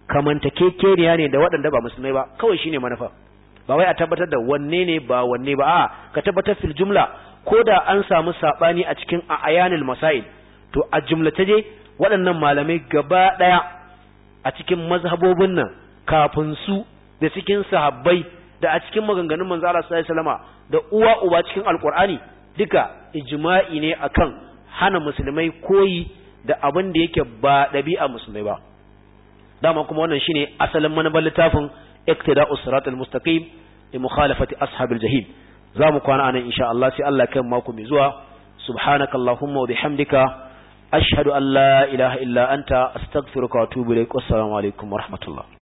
Speaker 1: kamantakekeniya ne da waɗanda ba musulmai ba, kawai shine manufa. Ba wai a tabbatar da wanne ne ba wanne ba, a ka tabbatar fil jumla ko da an samu sabani a cikin ayanil masail, to a jumlata je waɗannan malamai gaba ɗaya a cikin mazhabobin nan kafin su da cikin sahabbai da a cikin maganganun manzo Allah sallallahu alaihi wasallama da uwa uba cikin alqur'ani duka ijma'i ne akan hana musulmai koyi da abin da yake ba dabi'a musulmai ba. Dama kuma wannan shine asalin manufar littafin iqtida'us siratal mustaqim li mukhalafati ashabil jahim. Zamu kwana anan insha Allah, sai Allah kai mako mai zuwa. Subhanakallahumma wa bihamdika ashhadu an la ilaha illa anta astaghfiruka wa atubu ilaik. Assalamu alaikum wa rahmatullah.